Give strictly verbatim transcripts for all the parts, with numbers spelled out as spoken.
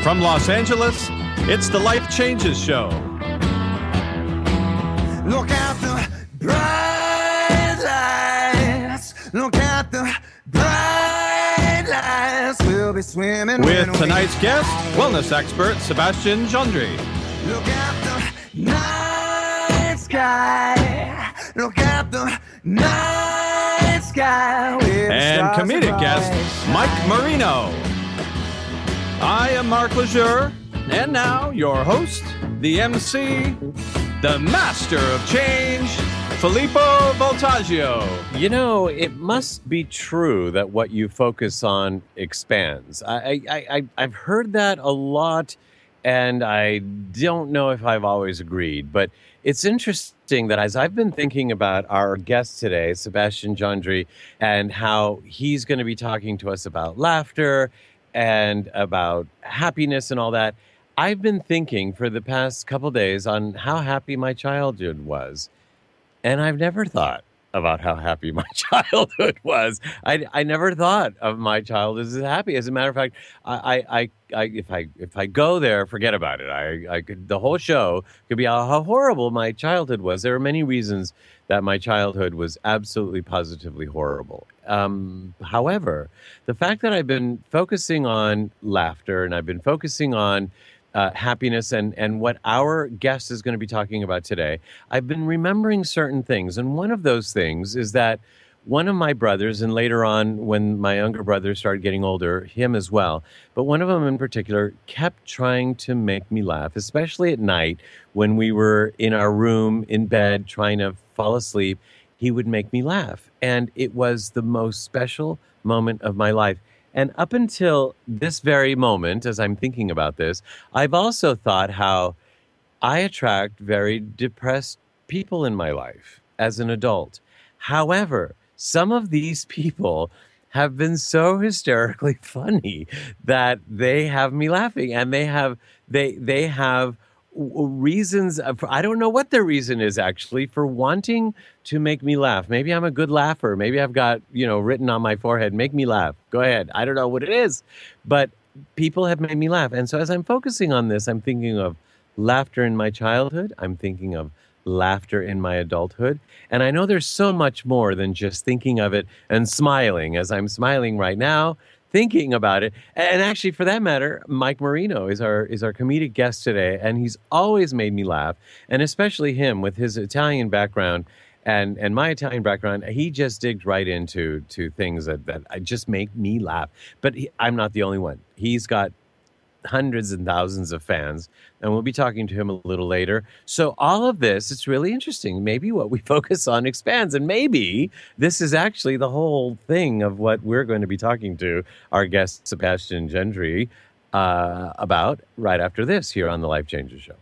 From Los Angeles, it's the Life Changes Show. Look at the bright lights. Look at the bright lights. We'll be swimming with tonight's guest, wellness expert Sebastian Gendry. Look at the night sky. Look at the night sky. And comedic guest Mike Marino. I am Mark Lejeune, and now your host, the M C, the master of change, Filippo Voltaggio. You know, it must be true that what you focus on expands. I, I, I, I've heard that a lot, and I don't know if I've always agreed. But it's interesting that as I've been thinking about our guest today, Sebastian Gendry, and how he's going to be talking to us about laughter and about happiness and all that, I've been thinking for the past couple days on how happy my childhood was. And I've never thought about how happy my childhood was. I, I never thought of my childhood as happy. As a matter of fact, I, I, I, if I if I go there, forget about it. I, I could, the whole show could be how, how horrible my childhood was. There are many reasons that my childhood was absolutely positively horrible. Um, however, the fact that I've been focusing on laughter and I've been focusing on Uh, happiness and, and what our guest is going to be talking about today, I've been remembering certain things. And one of those things is that one of my brothers, and later on when my younger brother started getting older, him as well, but one of them in particular kept trying to make me laugh, especially at night when we were in our room in bed trying to fall asleep. He would make me laugh. And it was the most special moment of my life. And up until this very moment, as I'm thinking about this, I've also thought how I attract very depressed people in my life as an adult. However, some of these people have been so hysterically funny that they have me laughing, and they have they they have reasons. Of, I don't know what their reason is actually for wanting to make me laugh. Maybe I'm a good laugher. Maybe I've got, you know, written on my forehead, make me laugh. Go ahead. I don't know what it is, but people have made me laugh. And so as I'm focusing on this, I'm thinking of laughter in my childhood. I'm thinking of laughter in my adulthood. And I know there's so much more than just thinking of it and smiling, as I'm smiling right now, thinking about it. And actually, for that matter, Mike Marino is our is our comedic guest today, and he's always made me laugh, and especially him with his Italian background and and my Italian background. He just digged right into to things that, that just make me laugh. But he, I'm not the only one. He's got hundreds and thousands of fans, and we'll be talking to him a little later. So all of this, it's really interesting. Maybe what we focus on expands, and maybe this is actually the whole thing of what we're going to be talking to our guest Sebastian Gendry uh, about right after this here on the Life Changes Show.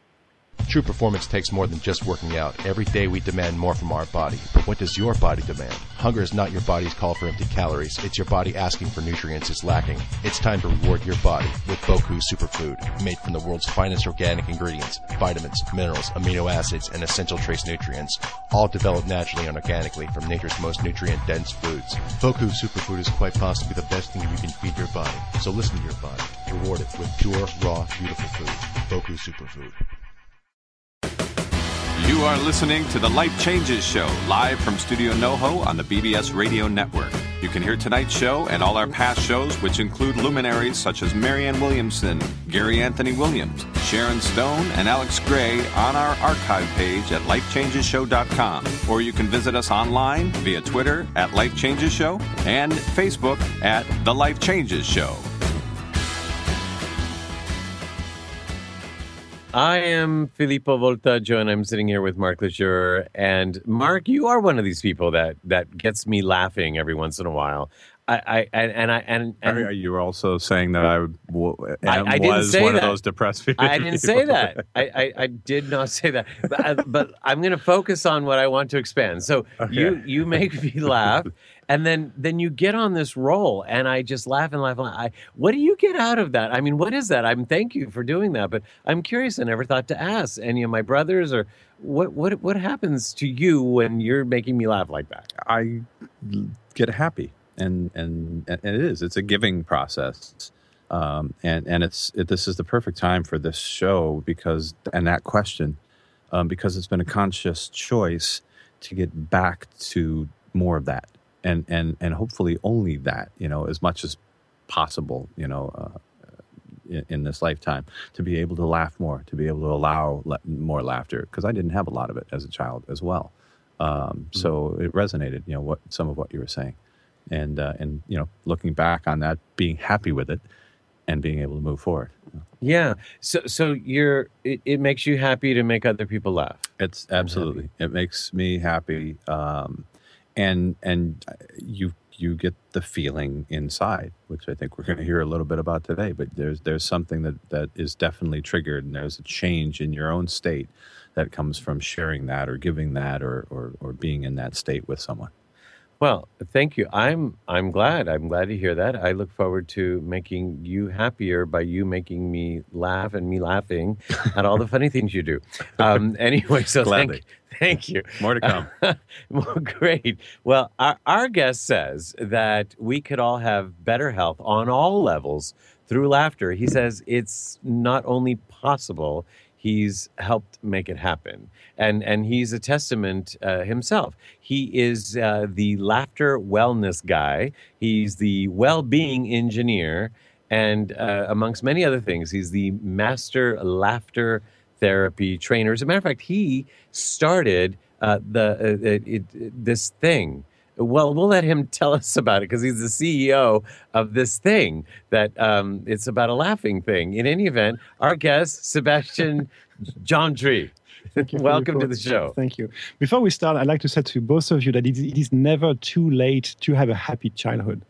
True performance takes more than just working out. Every day we demand more from our body. But what does your body demand? Hunger is not your body's call for empty calories. It's your body asking for nutrients it's lacking. It's time to reward your body with Boku Superfood, made from the world's finest organic ingredients, vitamins, minerals, amino acids, and essential trace nutrients, all developed naturally and organically from nature's most nutrient-dense foods. Boku Superfood is quite possibly the best thing you can feed your body. So listen to your body. Reward it with pure, raw, beautiful food. Boku Superfood. You are listening to the Life Changes Show, live from Studio NoHo on the B B S Radio Network. You can hear tonight's show and all our past shows, which include luminaries such as Marianne Williamson, Gary Anthony Williams, Sharon Stone, and Alex Gray on our archive page at life changes show dot com. Or you can visit us online via Twitter at Life Changes Show and Facebook at The Life Changes Show. I am Filippo Voltaggio, and I'm sitting here with Mark Lejeune. And Mark, you are one of these people that that gets me laughing every once in a while. I, I and, and I and, and Are you also saying that I, w- I, I didn't was say one that. of those depressed people? I didn't say that. I, I, I did not say that. But, I, but I'm going to focus on what I want to expand. So Okay. you you make me laugh, and then then you get on this roll, and I just laugh and laugh and laugh. I, what do you get out of that? I mean, what is that? I'm thank you for doing that, but I'm curious. I never thought to ask any of my brothers or what what what happens to you when you're making me laugh like that? I get happy, and and, and it is. It's a giving process. Um, and and it's it, this is the perfect time for this show because and that question um, because it's been a conscious choice to get back to more of that and and and hopefully only that, you know, as much as possible, you know, uh, in, in this lifetime, to be able to laugh more, to be able to allow le- more laughter, because I didn't have a lot of it as a child as well. Um, mm-hmm. So it resonated, you know, what some of what you were saying, and uh, and you know, looking back on that, being happy with it, and being able to move forward. Yeah. So so you're it, it makes you happy to make other people laugh. It's absolutely. It makes me happy, um, and and you you get the feeling inside, which I think we're going to hear a little bit about today. But there's there's something that, that is definitely triggered, and there's a change in your own state that comes from sharing that, or giving that, or or, or being in that state with someone. Well, thank you. I'm I'm glad. I'm glad to hear that. I look forward to making you happier by you making me laugh and me laughing at all the funny things you do. Um, anyway, so thank, thank you. More to come. Well, great. Well, our, our guest says that we could all have better health on all levels through laughter. He says it's not only possible, he's helped make it happen. And and he's a testament uh, himself. He is uh, the laughter wellness guy. He's the well-being engineer. And uh, amongst many other things, he's the master laughter therapy trainer. As a matter of fact, he started uh, the uh, it, it, this thing. Well, we'll let him tell us about it because he's the C E O of this thing that um, it's about a laughing thing. In any event, our guest, Sebastian Jandry. Welcome to the show. Thank you. Before we start, I'd like to say to both of you that it, it is never too late to have a happy childhood.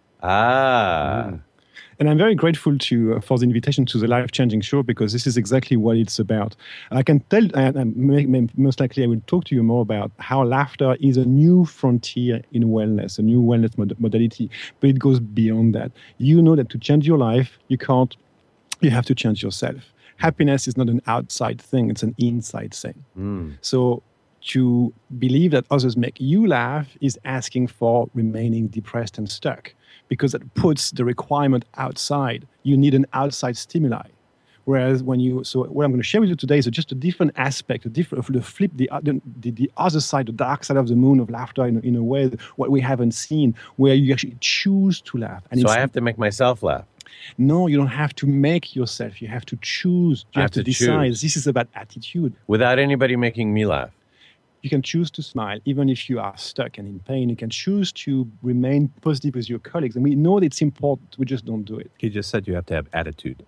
Ah. Mm. And I'm very grateful to uh, for the invitation to the Life Changing Show, because this is exactly what it's about. I can tell, uh, most likely I will talk to you more about how laughter is a new frontier in wellness, a new wellness mod- modality, but it goes beyond that. You know that to change your life, you can't, you have to change yourself. Happiness is not an outside thing, it's an inside thing. Mm. So to believe that others make you laugh is asking for remaining depressed and stuck, because it puts the requirement outside. You need an outside stimuli. Whereas when you, so what I'm going to share with you today is just a different aspect, a different, the flip, the, the, the other side, the dark side of the moon of laughter in, in a way, what we haven't seen, where you actually choose to laugh. And so I have to make myself laugh. No, you don't have to make yourself. You have to choose. You I have, have to, to decide. choose. This is about attitude. Without anybody making me laugh. You can choose to smile, even if you are stuck and in pain. You can choose to remain positive with your colleagues. And we know that it's important. We just don't do it. He just said you have to have attitude.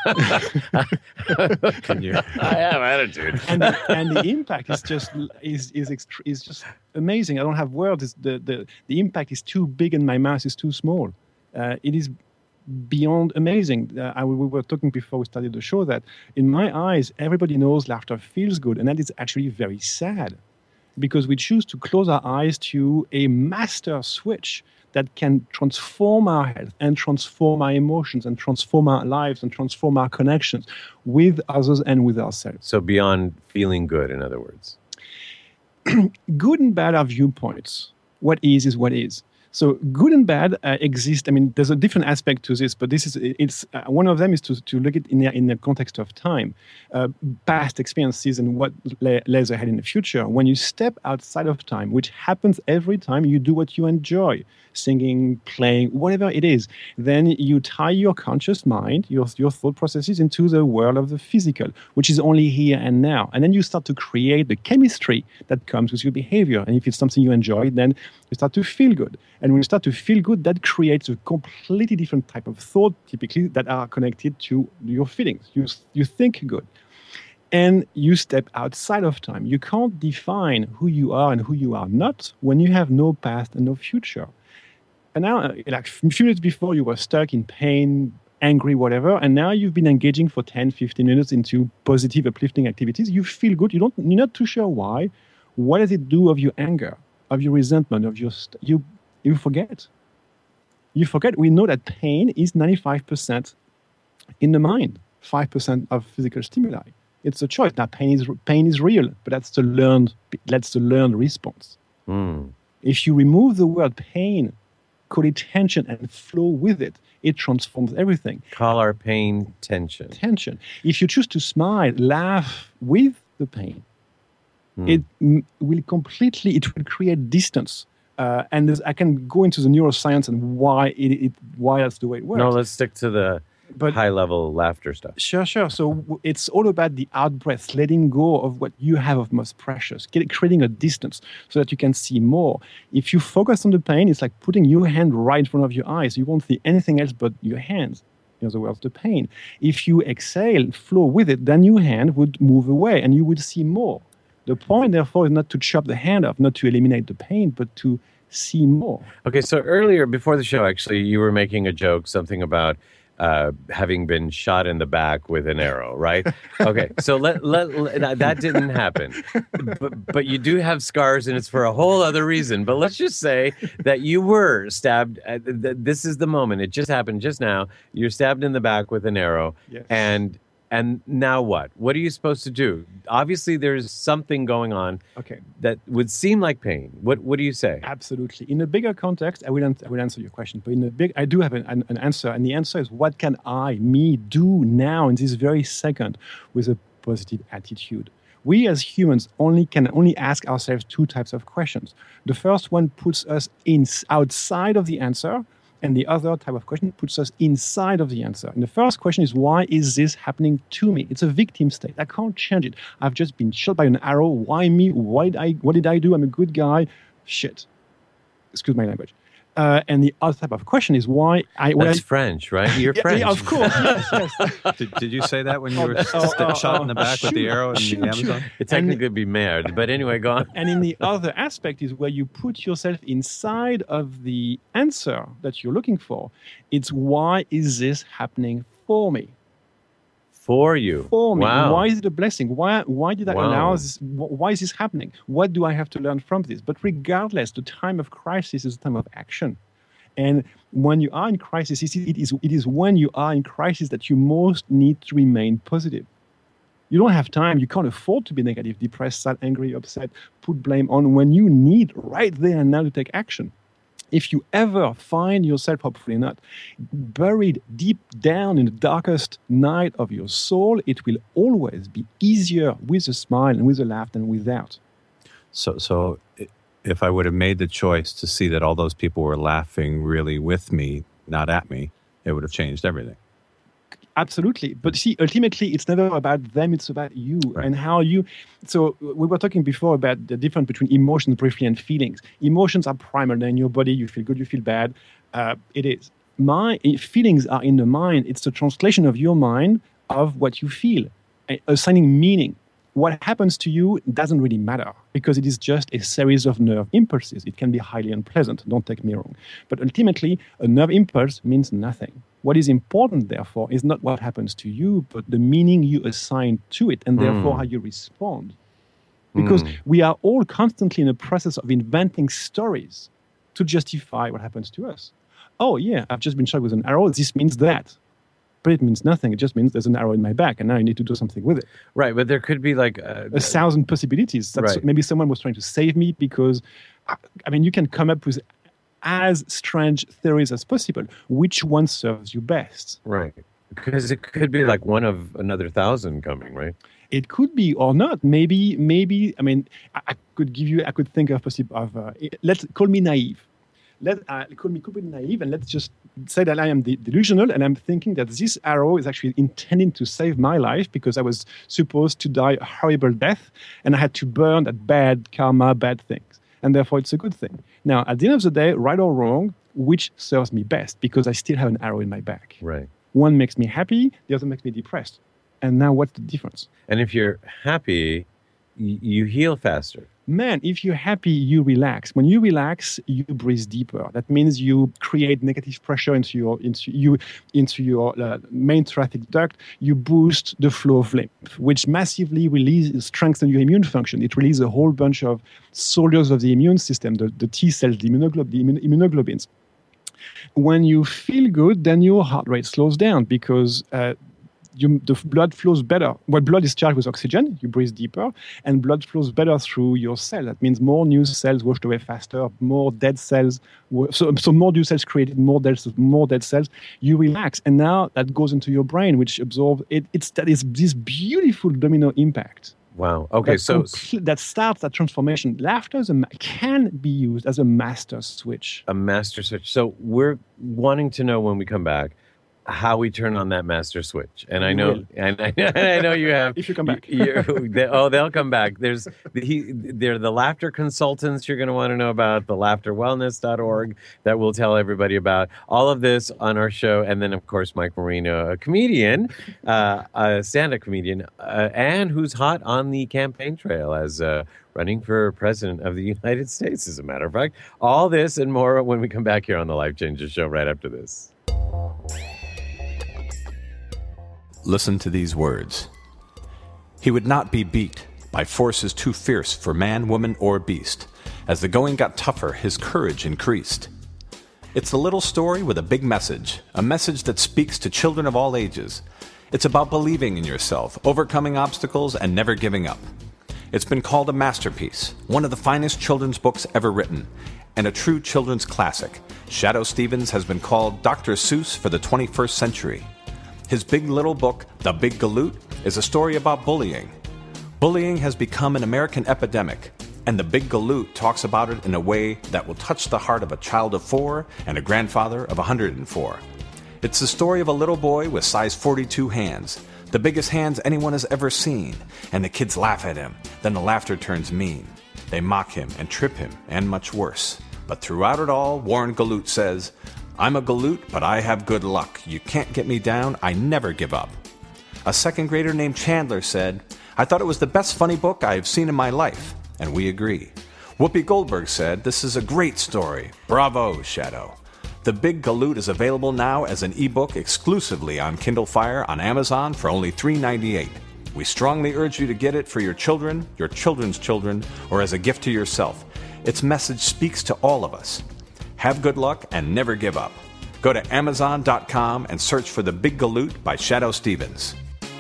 Can you? I have attitude. And the, and the impact is just is is extre- is just amazing. I don't have words. It's the, the, the impact is too big and my mouth is too small. Uh, it is beyond amazing. Uh, I, we were talking before we started the show that in my eyes, everybody knows laughter feels good. And that is actually very sad, because we choose to close our eyes to a master switch that can transform our health and transform our emotions and transform our lives and transform our connections with others and with ourselves. So beyond feeling good, in other words. Good and bad are viewpoints. What is is what is. So good and bad uh, exist. I mean, there's a different aspect to this, but this is it's uh, one of them is to to look at in the, in the context of time, uh, past experiences and what la- lays ahead in the future. When you step outside of time, which happens every time you do what you enjoy, singing, playing, whatever it is, then you tie your conscious mind, your your thought processes into the world of the physical, which is only here and now. And then you start to create the chemistry that comes with your behavior. And if it's something you enjoy, then you start to feel good. And when you start to feel good, that creates a completely different type of thought, typically, that are connected to your feelings. You, you think good. And you step outside of time. You can't define who you are and who you are not when you have no past and no future. And now, like a few minutes before, you were stuck in pain, angry, whatever, and now you've been engaging for ten, fifteen minutes into positive, uplifting activities. You feel good. You don't, you're not too sure why. What does it do of your anger, of your resentment, of your... St- you You forget. You forget. We know that pain is ninety-five percent in the mind, five percent of physical stimuli. It's a choice. Now, pain is pain is real, but that's the learned that's the learned response. Mm. If you remove the word pain call it tension and flow with it. It transforms everything. Call our pain tension. Tension. If you choose to smile, laugh with the pain, Hmm. it mm, will completely, it will create distance. Uh, and there's- I can go into the neuroscience and why it, it why that's the way it works. No, let's stick to the But- high level laughter stuff. Sure, sure. So w- it's all about the out breath, letting go of what you have of most precious, get, creating a distance so that you can see more. If you focus on the pain, it's like putting your hand right in front of your eyes. You won't see anything else but your hands. In other words, the pain. If you exhale, flow with it, then your hand would move away and you would see more. The point, therefore, is not to chop the hand off, not to eliminate the pain, but to see more. Okay, so earlier before the show, actually, you were making a joke, something about uh, having been shot in the back with an arrow, right? Okay, so let, let, let that didn't happen, but, but you do have scars, and it's for a whole other reason. But let's just say that you were stabbed. At, th- this is the moment. It just happened just now. You're stabbed in the back with an arrow, Yes. and and now what? What are you supposed to do? Obviously, there's something going on Okay. that would seem like pain. What What do you say? Absolutely. In a bigger context, I will, an- I will answer your question. But in a big, I do have an, an, an answer, and the answer is: what can I, me, do now in this very second with a positive attitude? We as humans only can only ask ourselves two types of questions. The first one puts us in outside of the answer, and the other type of question puts us inside of the answer. And the first question is: why is this happening to me? It's a victim state. I can't change it. I've just been shot by an arrow. Why me? Why did I? What did I do? I'm a good guy. Shit. Excuse my language. Uh, and the other type of question is why I. why That's I- French, right? You're Yeah, French. yeah, of course. Yes, yes. Did, did you say that when you were Oh, st- oh, shot oh, in the back with the shoot, arrow in shoot, the shoot. Amazon? It technically would be merde, but anyway, go on. And in the other aspect is where you put yourself inside of the answer that you're looking for. It's why is this happening for me? For you. For me. Wow. Why is it a blessing? Why why did I Wow. allow this? wh- Why is this happening? What do I have to learn from this? But regardless, the time of crisis is a time of action. And when you are in crisis, it is, it is it is when you are in crisis that you most need to remain positive. You don't have time. You can't afford to be negative, depressed, sad, angry, upset, put blame on when you need right there and now to take action. If you ever find yourself, hopefully not, buried deep down in the darkest night of your soul, it will always be easier with a smile and with a laugh than without. So, so i- if I would have made the choice to see that all those people were laughing really with me, not at me, it would have changed everything. Absolutely. But see, ultimately, it's never about them, it's about you Right. and how you. So, we were talking before about the difference between emotions briefly and feelings. Emotions are primal. They're in your body. You feel good, you feel bad. Uh, it is. My feelings are in the mind. It's the translation of your mind of what you feel, a- assigning meaning. What happens to you doesn't really matter because it is just a series of nerve impulses. It can be highly unpleasant, don't take me wrong. But ultimately, a nerve impulse means nothing. What is important, therefore, is not what happens to you, but the meaning you assign to it and therefore Mm. how you respond. Because we are all constantly in a process of inventing stories to justify what happens to us. Oh, yeah, I've just been shot with an arrow. This means that. But it means nothing. It just means there's an arrow in my back and now I need to do something with it. Right, but there could be like uh, A thousand possibilities. That's Right. Maybe someone was trying to save me because, I I mean, you can come up with as strange theories as possible. Which one serves you best? right, because it could be like one of another thousand coming, right? It could be or not. Maybe, maybe. I mean, I, I could give you. I could think of possible. Of uh, let's call me naive. Let uh, call me could be naive, and let's just say that I am de- delusional, and I'm thinking that this arrow is actually intended to save my life because I was supposed to die a horrible death, and I had to burn that bad karma, bad things, and therefore it's a good thing. Now, at the end of the day, right or wrong, which serves me best? Because I still have an arrow in my back. Right. One makes me happy, the other makes me depressed. And now, what's the difference? And if you're happy, y- you heal faster. Man, if you're happy, you relax. When you relax, you breathe deeper. That means you create negative pressure into your into you into your uh, main traffic duct. You boost the flow of lymph, which massively releases strengthens your immune function. It releases a whole bunch of soldiers of the immune system, the, the T cells, the, immunoglob- the immun- immunoglobulins. When you feel good, then your heart rate slows down because uh, you, the blood flows better. Well, blood is charged with oxygen. You breathe deeper, and blood flows better through your cell. That means more new cells washed away faster, more dead cells. So, so more new cells created, more dead, more dead cells. You relax, and now that goes into your brain, which absorbs it. It's that is this beautiful domino impact. Wow. Okay, that so compl- that starts that transformation. Laughter is a, can be used as a master switch. A master switch. So we're wanting to know when we come back how we turn on that master switch. And I know, and I, I know you have. If you come back. you, they, oh, they'll come back. There's he, they're the laughter consultants you're going to want to know about, the laughter wellness dot org that we'll tell everybody about. All of this on our show. And then, of course, Mike Marino, a comedian, uh, a stand-up comedian, uh, and who's hot on the campaign trail as uh, running for president of the United States, as a matter of fact. All this and more when we come back here on the Life Changes Show right after this. Listen to these words. He would not be beat by forces too fierce for man, woman, or beast. As the going got tougher, his courage increased. It's a little story with a big message, a message that speaks to children of all ages. It's about believing in yourself, overcoming obstacles, and never giving up. It's been called a masterpiece, one of the finest children's books ever written, and a true children's classic. Shadoe Stevens has been called Doctor Seuss for the twenty-first century. His big little book, The Big Galoot, is a story about bullying. Bullying has become an American epidemic, and The Big Galoot talks about it in a way that will touch the heart of a child of four and a grandfather of one hundred four. It's the story of a little boy with size forty-two hands, the biggest hands anyone has ever seen, and the kids laugh at him. Then the laughter turns mean. They mock him and trip him, and much worse. But throughout it all, Warren Galoot says, "I'm a galoot, but I have good luck. You can't get me down. I never give up." A second grader named Chandler said, "I thought it was the best funny book I have seen in my life." And we agree. Whoopi Goldberg said, "This is a great story. Bravo, Shadoe." The Big Galoot is available now as an ebook exclusively on Kindle Fire on Amazon for only three dollars and ninety-eight cents. We strongly urge you to get it for your children, your children's children, or as a gift to yourself. Its message speaks to all of us. Have good luck and never give up. Go to amazon dot com and search for The Big Galoot by Shadoe Stevens.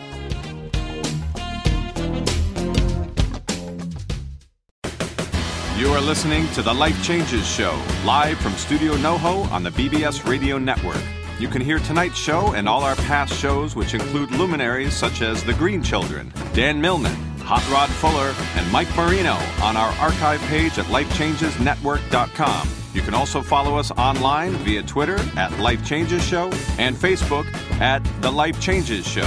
You are listening to The Life Changes Show, live from Studio NoHo on the B B S Radio Network. You can hear tonight's show and all our past shows, which include luminaries such as The Green Children, Dan Millman, Hot Rod Fuller, and Mike Marino on our archive page at life changes network dot com. You can also follow us online via Twitter at Life Changes Show and Facebook at The Life Changes Show.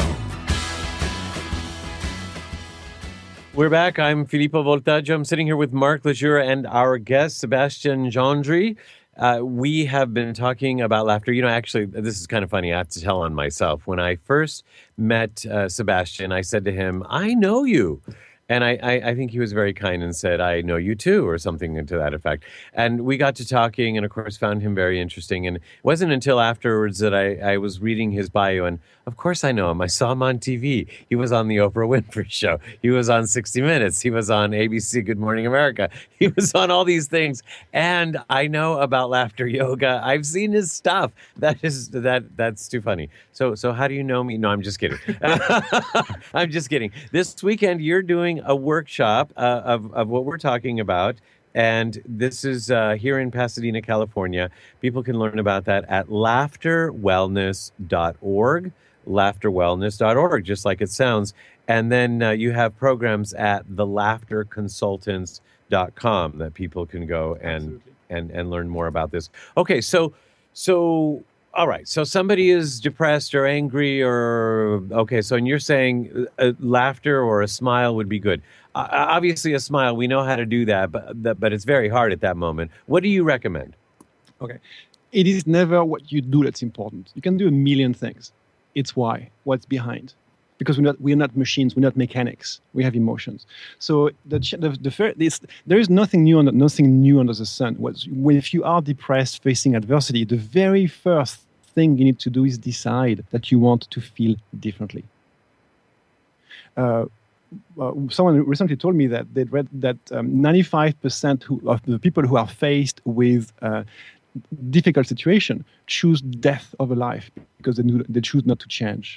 We're back. I'm Filippo Voltaggio. I'm sitting here with Marc Lejeune and our guest, Sébastien Gendry. Uh, we have been talking about laughter. You know, actually, this is kind of funny. I have to tell on myself. When I first met uh, Sébastien, I said to him, "I know you." And I, I, I think he was very kind and said, "I know you too," or something to that effect. And we got to talking and, of course, found him very interesting. And it wasn't until afterwards that I, I was reading his bio. And, of course, I know him. I saw him on T V. He was on the Oprah Winfrey Show. He was on sixty minutes. He was on A B C Good Morning America. He was on all these things. And I know about laughter yoga. I've seen his stuff. That is that that's too funny. So, so how do you know me? No, I'm just kidding. I'm just kidding. This weekend, you're doing a workshop uh, of, of what we're talking about. And this is uh, here in Pasadena, California. People can learn about that at laughter wellness dot org, laughter wellness dot org, just like it sounds. And then uh, you have programs at the laughter consultants dot com that people can go and, and, and learn more about this. Okay, so so... All right. So somebody is depressed or angry or, okay, so and you're saying a laughter or a smile would be good. Uh, obviously, a smile, we know how to do that, but but it's very hard at that moment. What do you recommend? Okay. It is never what you do that's important. You can do a million things. It's why, what's behind. Because we're not, we're not machines, we're not mechanics. We have emotions. So the the, the first, this, there is nothing new under nothing new under the sun. What's, if you are depressed, facing adversity, the very first thing you need to do is decide that you want to feel differently. Uh, uh, someone recently told me that they'd read that um, ninety-five percent who, of the people who are faced with uh, difficult situation choose death over life because they, they choose not to change.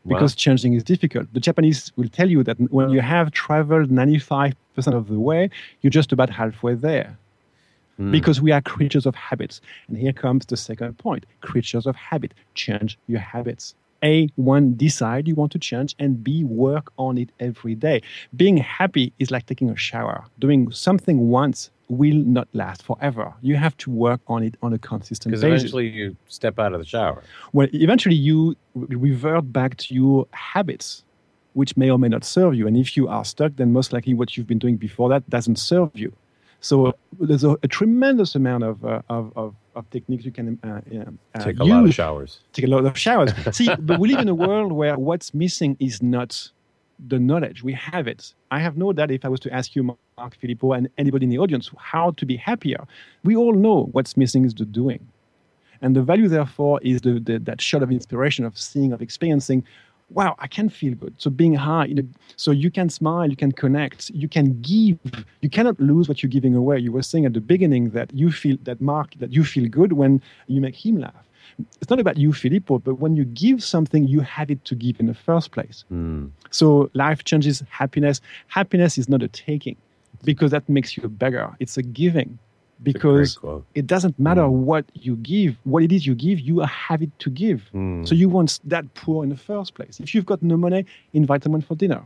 because wow. changing is difficult. The Japanese will tell you that when you have traveled ninety-five percent of the way, you're just about halfway there. Mm. Because we are creatures of habits. And here comes the second point. Creatures of habit. Change your habits. A, one, decide you want to change, and B, work on it every day. Being happy is like taking a shower. Doing something once will not last forever. You have to work on it on a consistent basis. Because eventually you step out of the shower. Well, eventually you revert back to your habits, which may or may not serve you. And if you are stuck, then most likely what you've been doing before that doesn't serve you. So there's a, a tremendous amount of, uh, of, of, of techniques you can uh, uh, take a use. lot of showers. Take a lot of showers. See, but we live in a world where what's missing is not the knowledge. We have it. I have no doubt if I was to ask you, Mark, Filippo, and anybody in the audience, how to be happier, we all know what's missing is the doing. And the value, therefore, is the, the, that shot of inspiration, of seeing, of experiencing, wow, I can feel good. So being high, you know, so you can smile, you can connect, you can give. You cannot lose what you're giving away. You were saying at the beginning that you feel, that Mark, that you feel good when you make him laugh. It's not about you, Filippo, but when you give something, you have it to give in the first place. Mm. So life changes happiness. Happiness is not a taking, because that makes you a beggar. It's a giving. Because it doesn't matter mm. what you give, what it is you give, you have it to give. Mm. So you weren't that poor in the first place. If you've got no money, invite someone for dinner.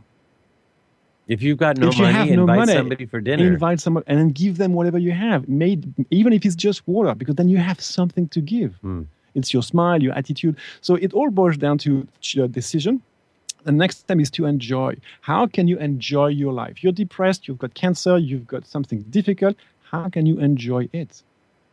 If you've got no if money, invite no money, somebody for dinner. Invite someone and then give them whatever you have, made, even if it's just water, because then you have something to give. Mm. It's your smile, your attitude. So it all boils down to a decision. The next step is to enjoy. How can you enjoy your life? You're depressed, you've got cancer, you've got something difficult. How can you enjoy it?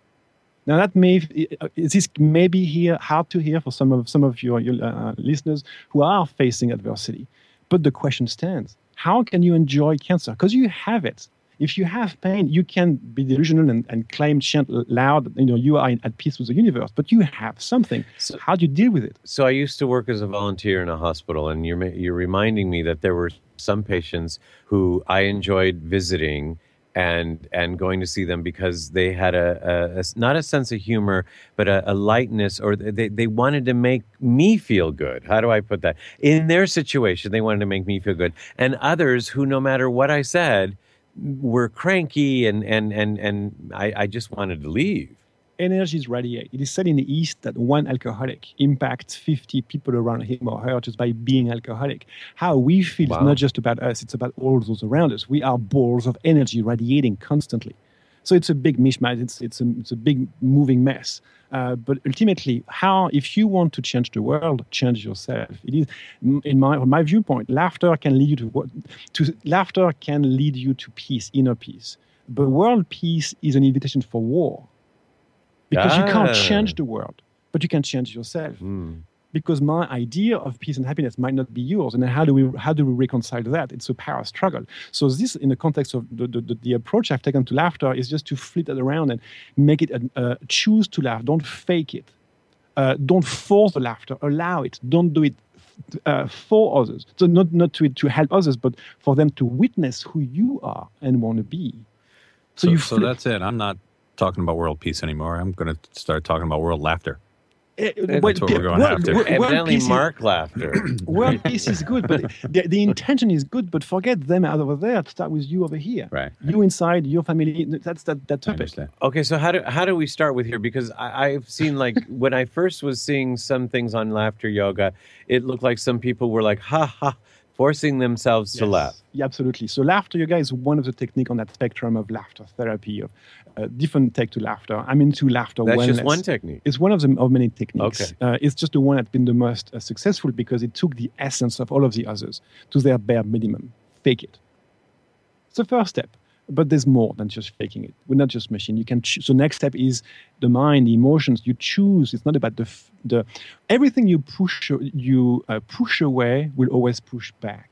Now that may this may be here hard to hear for some of some of your, your uh, listeners who are facing adversity, but the question stands: how can you enjoy cancer? Because you have it. If you have pain, you can be delusional and, and claim, chant loud, you know, you are in, at peace with the universe. But you have something. So, how do you deal with it? So I used to work as a volunteer in a hospital, and you're you're reminding me that there were some patients who I enjoyed visiting. And and going to see them because they had a, a, a not a sense of humor, but a, a lightness, or they, they wanted to make me feel good. How do I put that? In their situation, they wanted to make me feel good. And others who, no matter what I said, were cranky and and and, and I, I just wanted to leave. Energies radiate. It is said in the East that one alcoholic impacts fifty people around him or her just by being alcoholic. How we feel wow. is not just about us, it's about all those around us. We are balls of energy radiating constantly. So it's a big mishmash, it's, it's, a, it's a big moving mess. Uh, but ultimately, how, if you want to change the world, change yourself. It is, in my, from my viewpoint, laughter can lead you to, to laughter can lead you to peace, inner peace. But world peace is an invitation for war. Because ah. you can't change the world, but you can change yourself. Mm. Because my idea of peace and happiness might not be yours. And then how do we how do we reconcile that? It's a power struggle. So this, in the context of the, the, the approach I've taken to laughter, is just to flip it around and make it, a, uh, choose to laugh. Don't fake it. Uh, don't force the laughter. Allow it. Don't do it uh, for others. So not, not to, to help others, but for them to witness who you are and want to be. So, so, you so that's it. I'm not talking about world peace anymore. I'm going to start talking about world laughter. Uh, That's what we're going to have to. Evidently, Mark laughter. World peace is good, but the, the intention is good. But forget them out over there. Start with you over here. Right. You inside your family. That's that that topic. Okay, so how do how do we start with here? Because I, I've seen, like, when I first was seeing some things on laughter yoga, it looked like some people were like, ha ha, forcing themselves yes. to laugh. Yeah, absolutely. So laughter yoga is one of the techniques on that spectrum of laughter therapy, of uh, different take to laughter. I'm into laughter That's wellness. just one technique. It's one of the of many techniques. Okay. Uh, it's just the one that's been the most uh, successful because it took the essence of all of the others to their bare minimum. Fake it. It's the first step. But there's more than just faking it. We're not just machine. You can cho- so next step is the mind, the emotions. You choose. It's not about the f- the everything you push you uh, push away will always push back.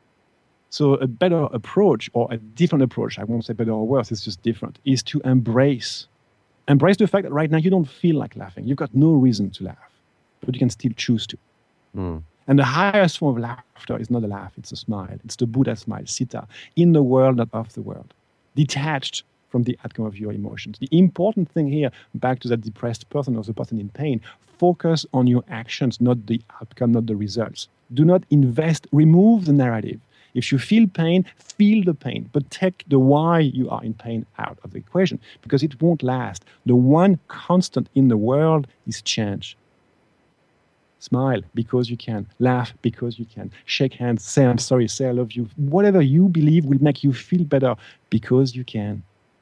So a better approach, or a different approach, I won't say better or worse, it's just different, is to embrace. Embrace the fact that right now you don't feel like laughing. You've got no reason to laugh, but you can still choose to. Mm. And the highest form of laughter is not a laugh, it's a smile. It's the Buddha smile, Sita, in the world, not of the world. Detached from the outcome of your emotions. The important thing here, back to that depressed person or the person in pain, focus on your actions, not the outcome, not the results. Do not invest, remove the narrative. If you feel pain, feel the pain, but take the why you are in pain out of the equation, because it won't last. The one constant in the world is change. Smile because you can. Laugh because you can. Shake hands, say I'm sorry, say I love you. Whatever you believe will make you feel better because you can.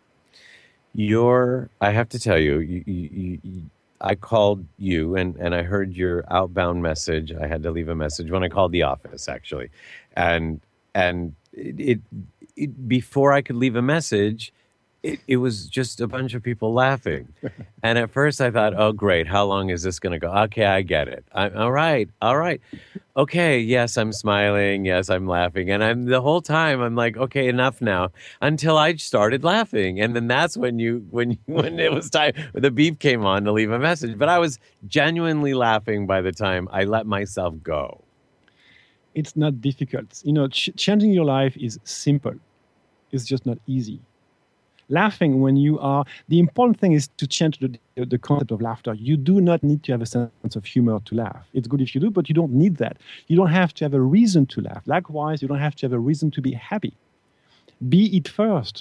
Your, I have to tell you, you, you, you I called you and, and I heard your outbound message. I had to leave a message when I called the office, actually. And and it, it, it before I could leave a message, it, it was just a bunch of people laughing. And at first I thought, oh, great. How long is this going to go? Okay, I get it. I, all right. All right. Okay. Yes, I'm smiling. Yes, I'm laughing. And I'm the whole time I'm like, okay, enough now, until I started laughing. And then that's when you, when, when it was time, the beep came on to leave a message. But I was genuinely laughing by the time I let myself go. It's not difficult. You know, ch- changing your life is simple. It's just not easy. Laughing when you are, the important thing is to change the, the concept of laughter. You do not need to have a sense of humor to laugh. It's good if you do, but you don't need that. You don't have to have a reason to laugh. Likewise, you don't have to have a reason to be happy. Be it first,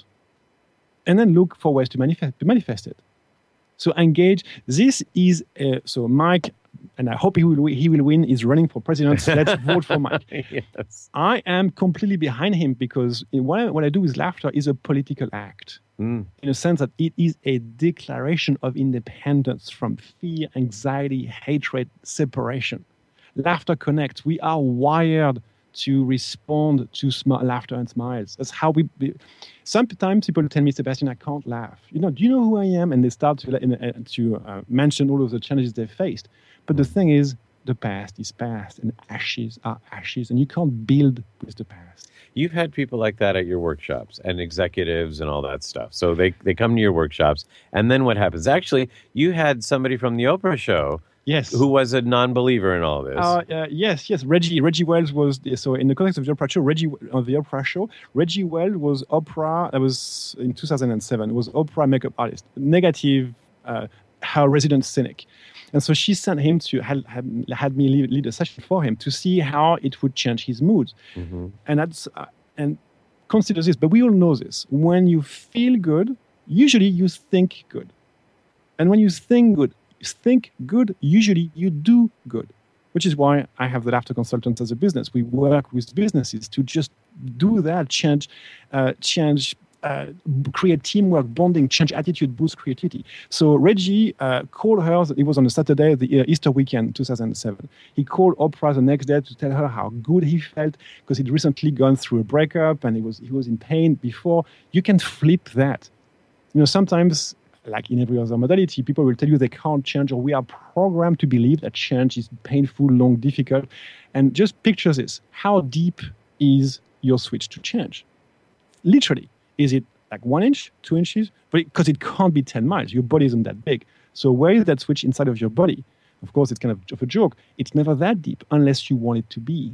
and then look for ways to manifest, to manifest it. So engage. This is, uh, so Mike, and I hope he will, he will win, is running for president. Let's vote for Mike. Yes. I am completely behind him because what I, what I do with laughter is a political act. Mm. In a sense that it is a declaration of independence from fear, anxiety, hatred, separation. Laughter connects. We are wired to respond to sm- laughter and smiles. That's how we... Be. Sometimes people tell me, Sebastian, I can't laugh. You know, do you know who I am? And they start to, uh, to uh, mention all of the challenges they faced. But the thing is, the past is past, and ashes are ashes, and you can't build with the past. You've had people like that at your workshops and executives and all that stuff. So they, they come to your workshops, and then what happens? Actually, you had somebody from the Oprah show yes. who was a non-believer in all this. Uh, uh, yes, yes. Reggie Reggie Wells was, the, so in the context of the Oprah show, Reggie, on the Oprah show, Reggie Wells was Oprah, that was in two thousand seven, was Oprah makeup artist, negative, uh, her resident cynic. And so she sent him to, had, had, had me lead, lead a session for him to see how it would change his mood. Mm-hmm. And that's, uh, and consider this, but we all know this. When you feel good, usually you think good. And when you think good, think good, usually you do good. Which is why I have the Laughter Consultants as a business. We work with businesses to just do that, change, uh, change, Uh, create teamwork, bonding, change attitude, boost creativity. So Reggie uh, called her, it was on a Saturday, the uh, Easter weekend, two thousand seven. He called Oprah the next day to tell her how good he felt because he'd recently gone through a breakup and he was, he was in pain before. You can flip that. You know, sometimes, like in every other modality, people will tell you they can't change, or we are programmed to believe that change is painful, long, difficult. And just picture this. How deep is your switch to change? Literally. Is it like one inch, two inches? But because it, it can't be ten miles. Your body isn't that big. So where is that switch inside of your body? Of course, it's kind of, of a joke. It's never that deep unless you want it to be.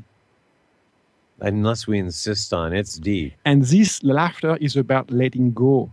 Unless we insist on it's deep. And this laughter is about letting go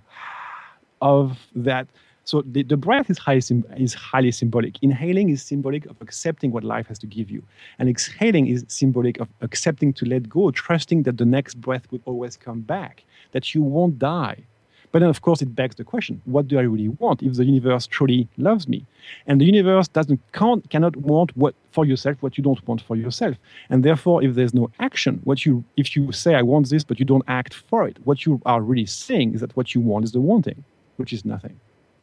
of that. So the, the breath is highly, is highly symbolic. Inhaling is symbolic of accepting what life has to give you. And exhaling is symbolic of accepting to let go, trusting that the next breath will always come back, that you won't die. But then, of course, it begs the question, what do I really want if the universe truly loves me? And the universe doesn't can't, cannot want what for yourself what you don't want for yourself. And therefore, if there's no action, what you if you say, I want this, but you don't act for it, what you are really saying is that what you want is the wanting, which is nothing.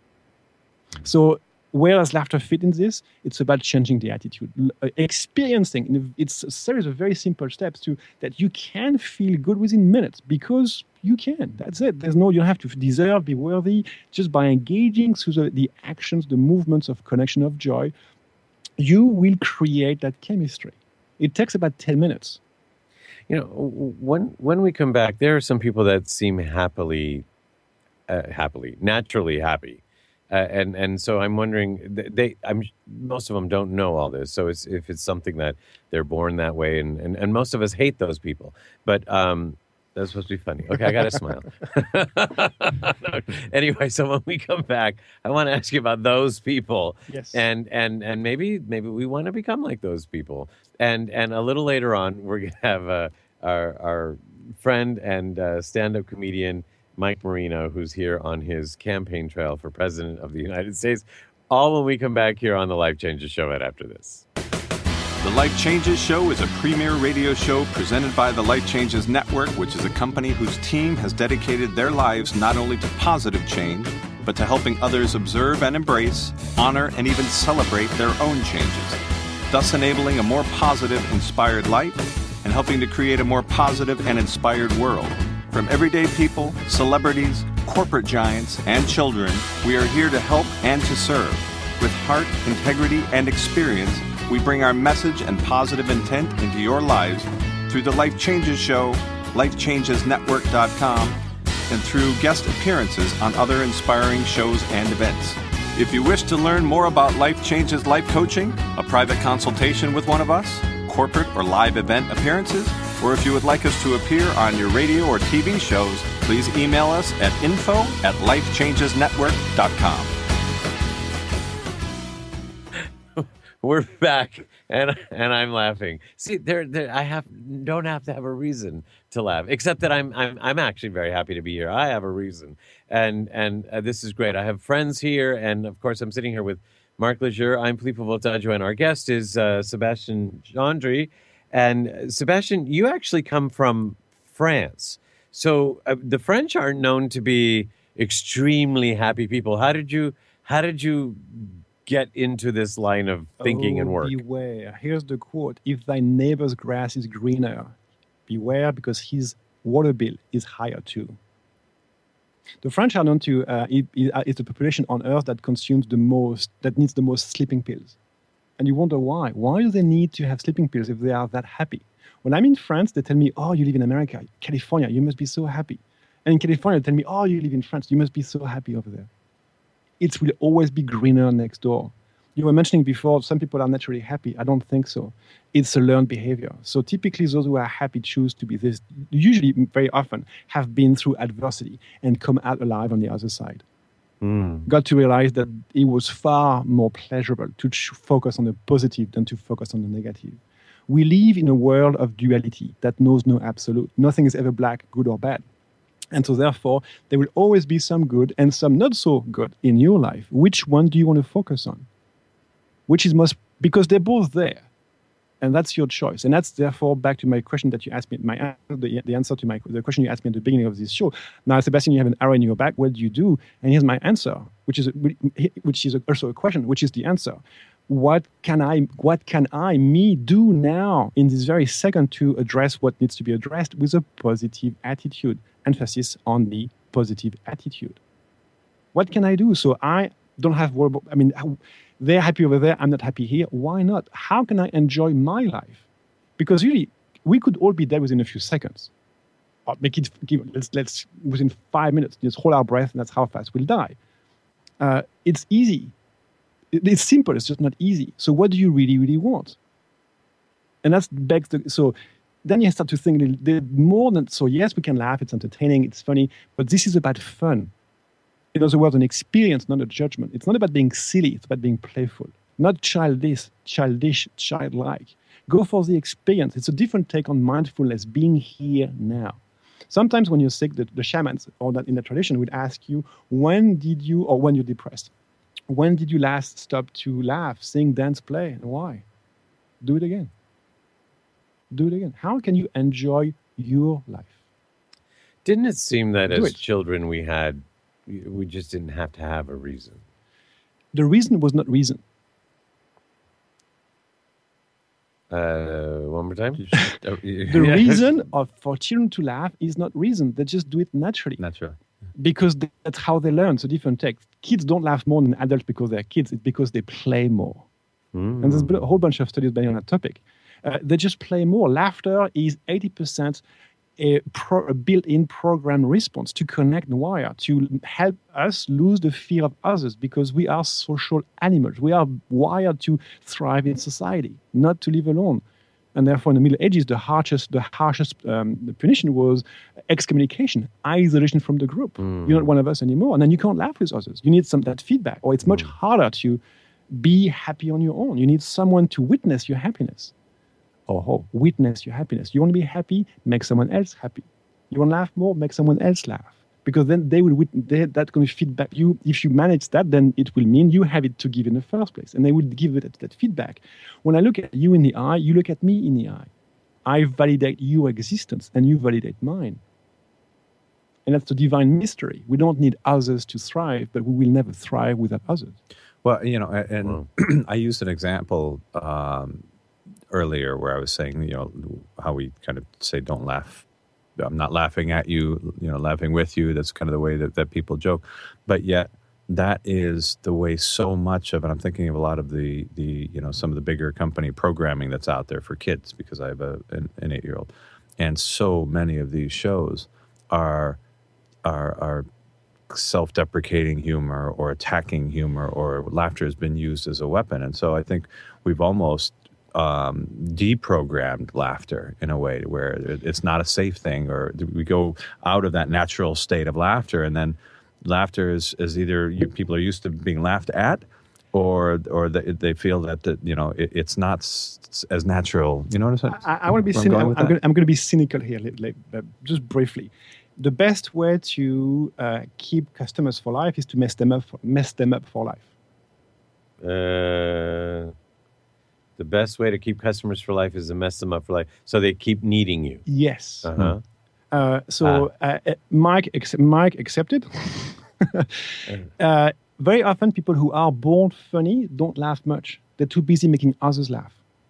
So where does laughter fit in this? It's about changing the attitude, uh, experiencing. It's a series of very simple steps to that you can feel good within minutes because you can. That's it. There's no, you don't have to deserve, be worthy. Just by engaging through the, the actions, the movements of connection, of joy, you will create that chemistry. It takes about ten minutes. You know, when when we come back, there are some people that seem happily, uh, happily, naturally happy. Uh, and and so I'm wondering, they I'm most of them don't know all this. So it's if it's something that they're born that way, and, and, and most of us hate those people. But um, That's supposed to be funny. Okay, I got to smile. Anyway, so when we come back, I want to ask you about those people. Yes. And and and maybe maybe we want to become like those people. And and a little later on, we're gonna have uh, our our friend and uh, stand-up comedian Mike Marino, who's here on his campaign trail for president of the United States. All when we come back here on the Life Changes Show right after this. The Life Changes Show is a premier radio show presented by the Life Changes Network, which is a company whose team has dedicated their lives not only to positive change, but to helping others observe and embrace, honor, and even celebrate their own changes, thus enabling a more positive, inspired life and helping to create a more positive and inspired world. From everyday people, celebrities, corporate giants, and children, we are here to help and to serve. With heart, integrity, and experience, we bring our message and positive intent into your lives through the Life Changes Show, life changes network dot com, and through guest appearances on other inspiring shows and events. If you wish to learn more about Life Changes Life Coaching, a private consultation with one of us, corporate or live event appearances, or if you would like us to appear on your radio or T V shows, please email us at info at life changes network dot com. We're back, and and I'm laughing. See, there, there, I have don't have to have a reason to laugh, except that I'm I'm I'm actually very happy to be here. I have a reason, and and uh, this is great. I have friends here, and of course, I'm sitting here with Marc Lejeune. I'm Philippe Voltaggio, and our guest is uh, Sebastian Gendry. And uh, Sebastian, you actually come from France, so uh, the French aren't known to be extremely happy people. How did you How did you get into this line of thinking oh, and work? Beware. Here's the quote. If thy neighbor's grass is greener, beware because his water bill is higher too. The French are known to, uh, it, it, uh, it's the population on earth that consumes the most, that needs the most sleeping pills. And you wonder why. Why do they need to have sleeping pills if they are that happy? When I'm in France, they tell me, oh, you live in America, California, you must be so happy. And in California, they tell me, oh, you live in France, you must be so happy over there. It will always be greener next door. You were mentioning before, some people are naturally happy. I don't think so. It's a learned behavior. So typically those who are happy choose to be this, usually very often have been through adversity and come out alive on the other side. Mm. Got to realize that it was far more pleasurable to ch- focus on the positive than to focus on the negative. We live in a world of duality that knows no absolute. Nothing is ever black, good or bad. And so therefore, there will always be some good and some not so good in your life. Which one do you want to focus on? Which is most, because they're both there. And that's your choice. And that's therefore back to my question that you asked me, my the, the answer to my the question you asked me at the beginning of this show. Now, Sebastian, you have an arrow in your back. What do you do? And here's my answer, which is which is also a question, which is the answer. What can I, what can I, me, do now in this very second to address what needs to be addressed with a positive attitude? Emphasis on the positive attitude. What can I do? So I don't have worry about, I mean, they're happy over there, I'm not happy here. Why not? How can I enjoy my life? Because really, we could all be dead within a few seconds. Or make it, let's, let's, within five minutes, just hold our breath, and that's how fast we'll die. Uh, it's easy. It's simple, it's just not easy. So what do you really, really want? And that's begs the, so then you start to think more than, so yes, we can laugh, it's entertaining, it's funny, but this is about fun. In other words, an experience, not a judgment. It's not about being silly, it's about being playful. Not childish, childish, childlike. Go for the experience. It's a different take on mindfulness, being here now. Sometimes when you're sick, the, the shamans, or that in the tradition, would ask you, when did you, or when you're depressed, when did you last stop to laugh, sing, dance, play, and why? Do it again. Do it again. How can you enjoy your life? Didn't it seem that Do as it. children we had, we just didn't have to have a reason? The reason was not reason. Uh, one more time. The reason of, for children to laugh is not reason. They just do it naturally. Naturally. Because that's how they learn. So different text. Kids don't laugh more than adults because they're kids. It's because they play more. Mm. And there's a whole bunch of studies based on that topic. Uh, they just play more. Laughter is eighty percent a, pro, a built-in program response to connect and wire, to help us lose the fear of others, because we are social animals. We are wired to thrive in society, not to live alone. And therefore, in the Middle Ages, the harshest, the harshest um, the punition was excommunication, isolation from the group. Mm. You're not one of us anymore. And then you can't laugh with others. You need some that feedback. Or it's much Mm. harder to be happy on your own. You need someone to witness your happiness. Or oh, witness your happiness. You want to be happy, make someone else happy. You want to laugh more, make someone else laugh. Because then they will, wit- they, that's going to feedback you. If you manage that, then it will mean you have it to give in the first place. And they will give it that, that feedback. When I look at you in the eye, you look at me in the eye. I validate your existence and you validate mine. And that's the divine mystery. We don't need others to thrive, but we will never thrive without others. Well, you know, a- and Wow. I used an example um, earlier where I was saying, you know, how we kind of say, don't laugh. I'm not laughing at you, you know, laughing with you. That's kind of the way that, that people joke. But yet that is the way so much of it. I'm thinking of a lot of the, the you know, some of the bigger company programming that's out there for kids, because I have a, an, an eight-year-old. And so many of these shows are are are self-deprecating humor or attacking humor, or laughter has been used as a weapon. And so I think we've almost um, deprogrammed laughter in a way where it- it's not a safe thing, or we go out of that natural state of laughter, and then laughter is, is either you, people are used to being laughed at, or or they, they feel that, that you know it, it's not s- as natural. You know what I'm saying? I, I want to be Where I'm cynical. going I'm, with I'm that? going, I'm going to be cynical here, li- li- uh, just briefly. The best way to uh, keep customers for life is to mess them up, for, mess them up for life. Uh, the best way to keep customers for life is to mess them up for life, so they keep needing you. Yes. Uh-huh. Uh, so uh, uh, Mike, ex- Mike accepted. uh, very often, people who are born funny don't laugh much. They're too busy making others laugh.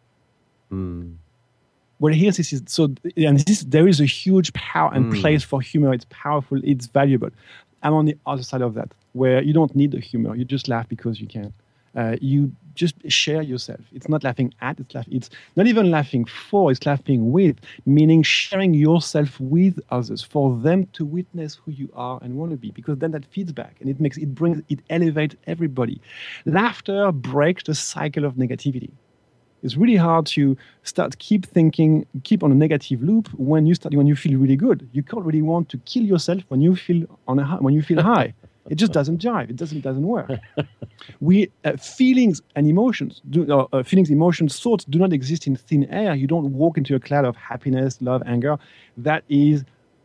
Mm. Well, here this is so, and this there is a huge power and Mm. place for humor. It's powerful. It's valuable. I'm on the other side of that, where you don't need the humor. You just laugh because you can. Uh, you just share yourself. It's not laughing at. It's laugh. It's not even laughing for. It's laughing with, meaning sharing yourself with others for them to witness who you are and want to be. Because then that feeds back, and it makes it brings it elevates everybody. Laughter breaks the cycle of negativity. It's really hard to start keep thinking, keep on a negative loop when you start when you feel really good. You can't really want to kill yourself when you feel on a high, when you feel high. It just doesn't jive. It doesn't doesn't work. We uh, feelings and emotions, do, uh, uh, feelings, emotions, thoughts do not exist in thin air. You don't walk into a cloud of happiness, love, anger. That is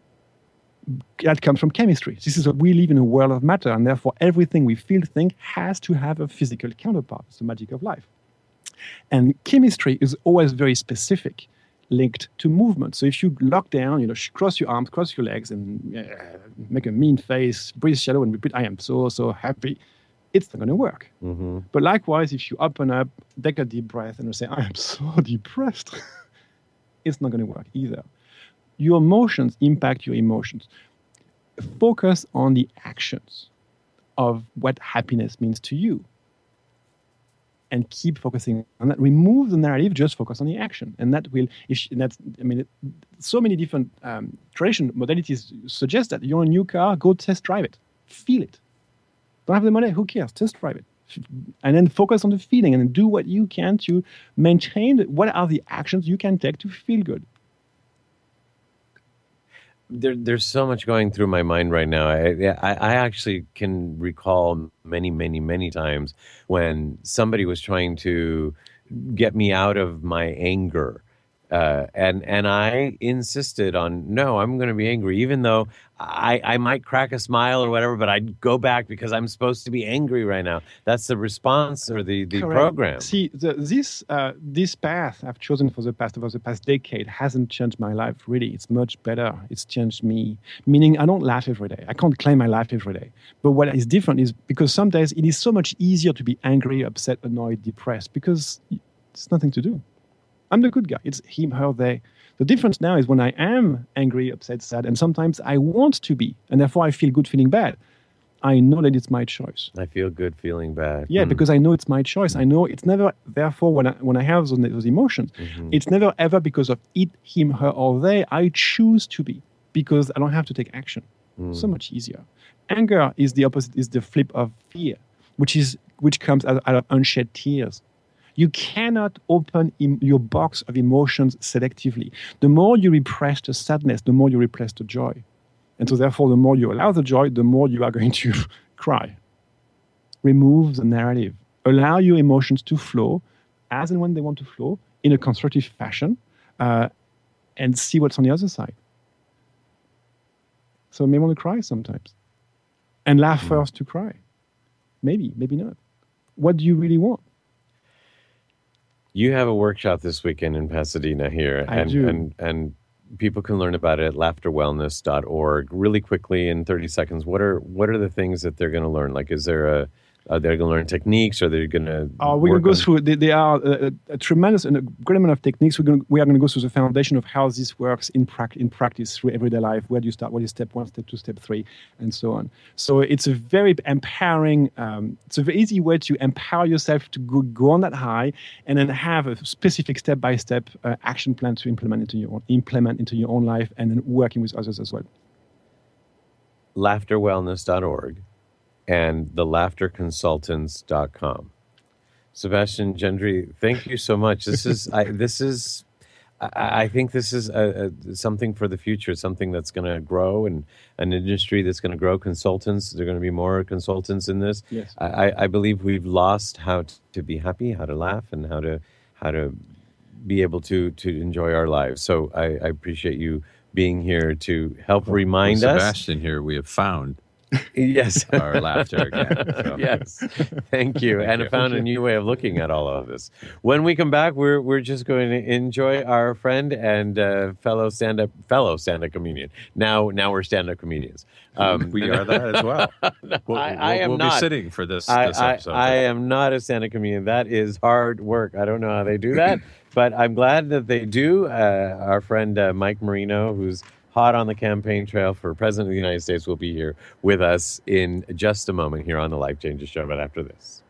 that comes from chemistry. This is a, we live in a world of matter, and therefore everything we feel, think has to have a physical counterpart. It's the magic of life. And chemistry is always very specific, linked to movement. So if you lock down, you know, sh- cross your arms, cross your legs, and uh, make a mean face, breathe shallow, and repeat, "I am so so happy," it's not going to work. Mm-hmm. But likewise, if you open up, take a deep breath, and say, "I am so depressed," it's not going to work either. Your emotions impact your emotions. Focus on the actions of what happiness means to you. And keep focusing on that. Remove the narrative, just focus on the action. And that will, if and that's, I mean, it, so many different um, tradition modalities suggest that you're in a new car, go test drive it, feel it. Don't have the money, who cares? Test drive it. And then focus on the feeling and do what you can to maintain what are the actions you can take to feel good. There, there's so much going through my mind right now. I, I, I actually can recall many, many, many times when somebody was trying to get me out of my anger. Uh, and and I insisted on, no, I'm going to be angry, even though I, I might crack a smile or whatever, but I'd go back because I'm supposed to be angry right now. That's the response or the, the Correct. program. See, the, this uh, this path I've chosen for the past over the past decade hasn't changed my life really. It's much better. It's changed me. Meaning, I don't laugh every day. I can't claim my life every day. But what is different is because some days it is so much easier to be angry, upset, annoyed, depressed because it's nothing to do. I'm the good guy. It's him, her, they. The difference now is when I am angry, upset, sad, and sometimes I want to be, and therefore I feel good feeling bad. I know that it's my choice. I feel good feeling bad. Yeah, Hmm. because I know it's my choice. I know it's never, therefore, when I, when I have those, those emotions, Mhm. it's never ever because of it, him, her, or they. I choose to be because I don't have to take action. Mm. So much easier. Anger is the opposite, is the flip of fear, which is which comes out, out of unshed tears. You cannot open em- your box of emotions selectively. The more you repress the sadness, the more you repress the joy. And so therefore, the more you allow the joy, the more you are going to cry. Remove the narrative. Allow your emotions to flow as and when they want to flow in a constructive fashion, uh, and see what's on the other side. So you may want to cry sometimes. And laugh mm. first to cry. Maybe, maybe not. What do you really want? You have a workshop this weekend in Pasadena here. I and, do. And, and people can learn about it at laughter wellness dot org. Really quickly, in thirty seconds, what are what are the things that they're going to learn? Like, is there a Are they going to learn techniques? Are they going to? Uh, we're going to go on... through. They, they are a, a tremendous and a great amount of techniques. We're going. To, we are going to go through the foundation of how this works in practice. In practice, through everyday life. Where do you start? What is step one, step two, step three, and so on. So it's a very empowering. Um, it's a very easy way to empower yourself to go, go on that high, and then have a specific step-by-step uh, action plan to implement into your own, implement into your own life, and then working with others as well. laughter wellness dot org. And the laughter consultants dot com. Sebastian Gendry, thank you so much. This is, I, this is, I, I think this is a, a, something for the future, something that's going to grow, and an industry that's going to grow. Consultants, there are going to be more consultants in this. Yes. I, I believe we've lost how to be happy, how to laugh, and how to how to be able to to enjoy our lives. So I, I appreciate you being here to help well, remind well, us. Sebastian here, we have found. Yes. Our laughter again. So. Yes. Thank you. Thank and you. I found a new way of looking at all of this. When we come back, we're we're just going to enjoy our friend and uh, fellow stand-up fellow stand-up comedian. Now now we're stand-up comedians. Um, we are that as well. no, We'll, I, we'll, I am we'll not. be sitting for this, I, this I, episode. I am not a stand-up comedian. That is hard work. I don't know how they do that, but I'm glad that they do. Uh, our friend uh, Mike Marino, who's hot on the campaign trail for President of the United States, will be here with us in just a moment here on the Life Changes Show, but after this.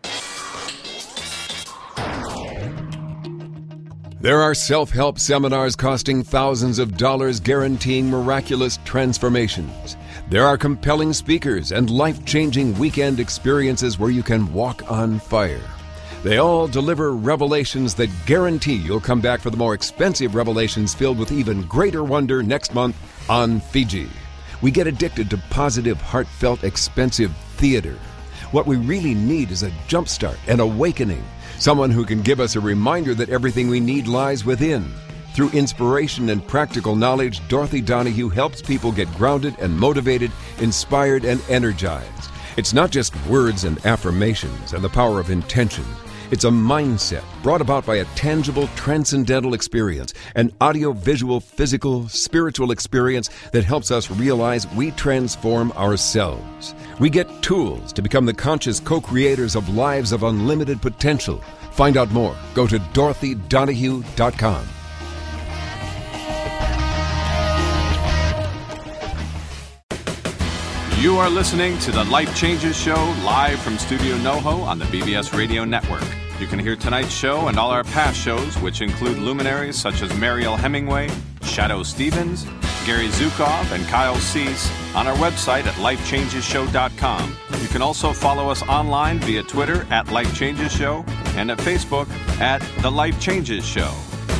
There are self-help seminars costing thousands of dollars guaranteeing miraculous transformations. There are compelling speakers and life-changing weekend experiences where you can walk on fire. They all deliver revelations that guarantee you'll come back for the more expensive revelations filled with even greater wonder next month on Fiji. We get addicted to positive, heartfelt, expensive theater. What we really need is a jumpstart, an awakening, someone who can give us a reminder that everything we need lies within. Through inspiration and practical knowledge, Dorothy Donahue helps people get grounded and motivated, inspired and energized. It's not just words and affirmations and the power of intention. It's a mindset brought about by a tangible, transcendental experience, an audio-visual, physical, spiritual experience that helps us realize we transform ourselves. We get tools to become the conscious co-creators of lives of unlimited potential. Find out more. Go to dorothy donahue dot com. You are listening to the Life Changes Show live from Studio NoHo on the B B S Radio Network. You can hear tonight's show and all our past shows, which include luminaries such as Mariel Hemingway, Shadow Stevens, Gary Zukov, and Kyle Cease on our website at life changes show dot com. You can also follow us online via Twitter at Life Changes Show and at Facebook at The Life Changes Show.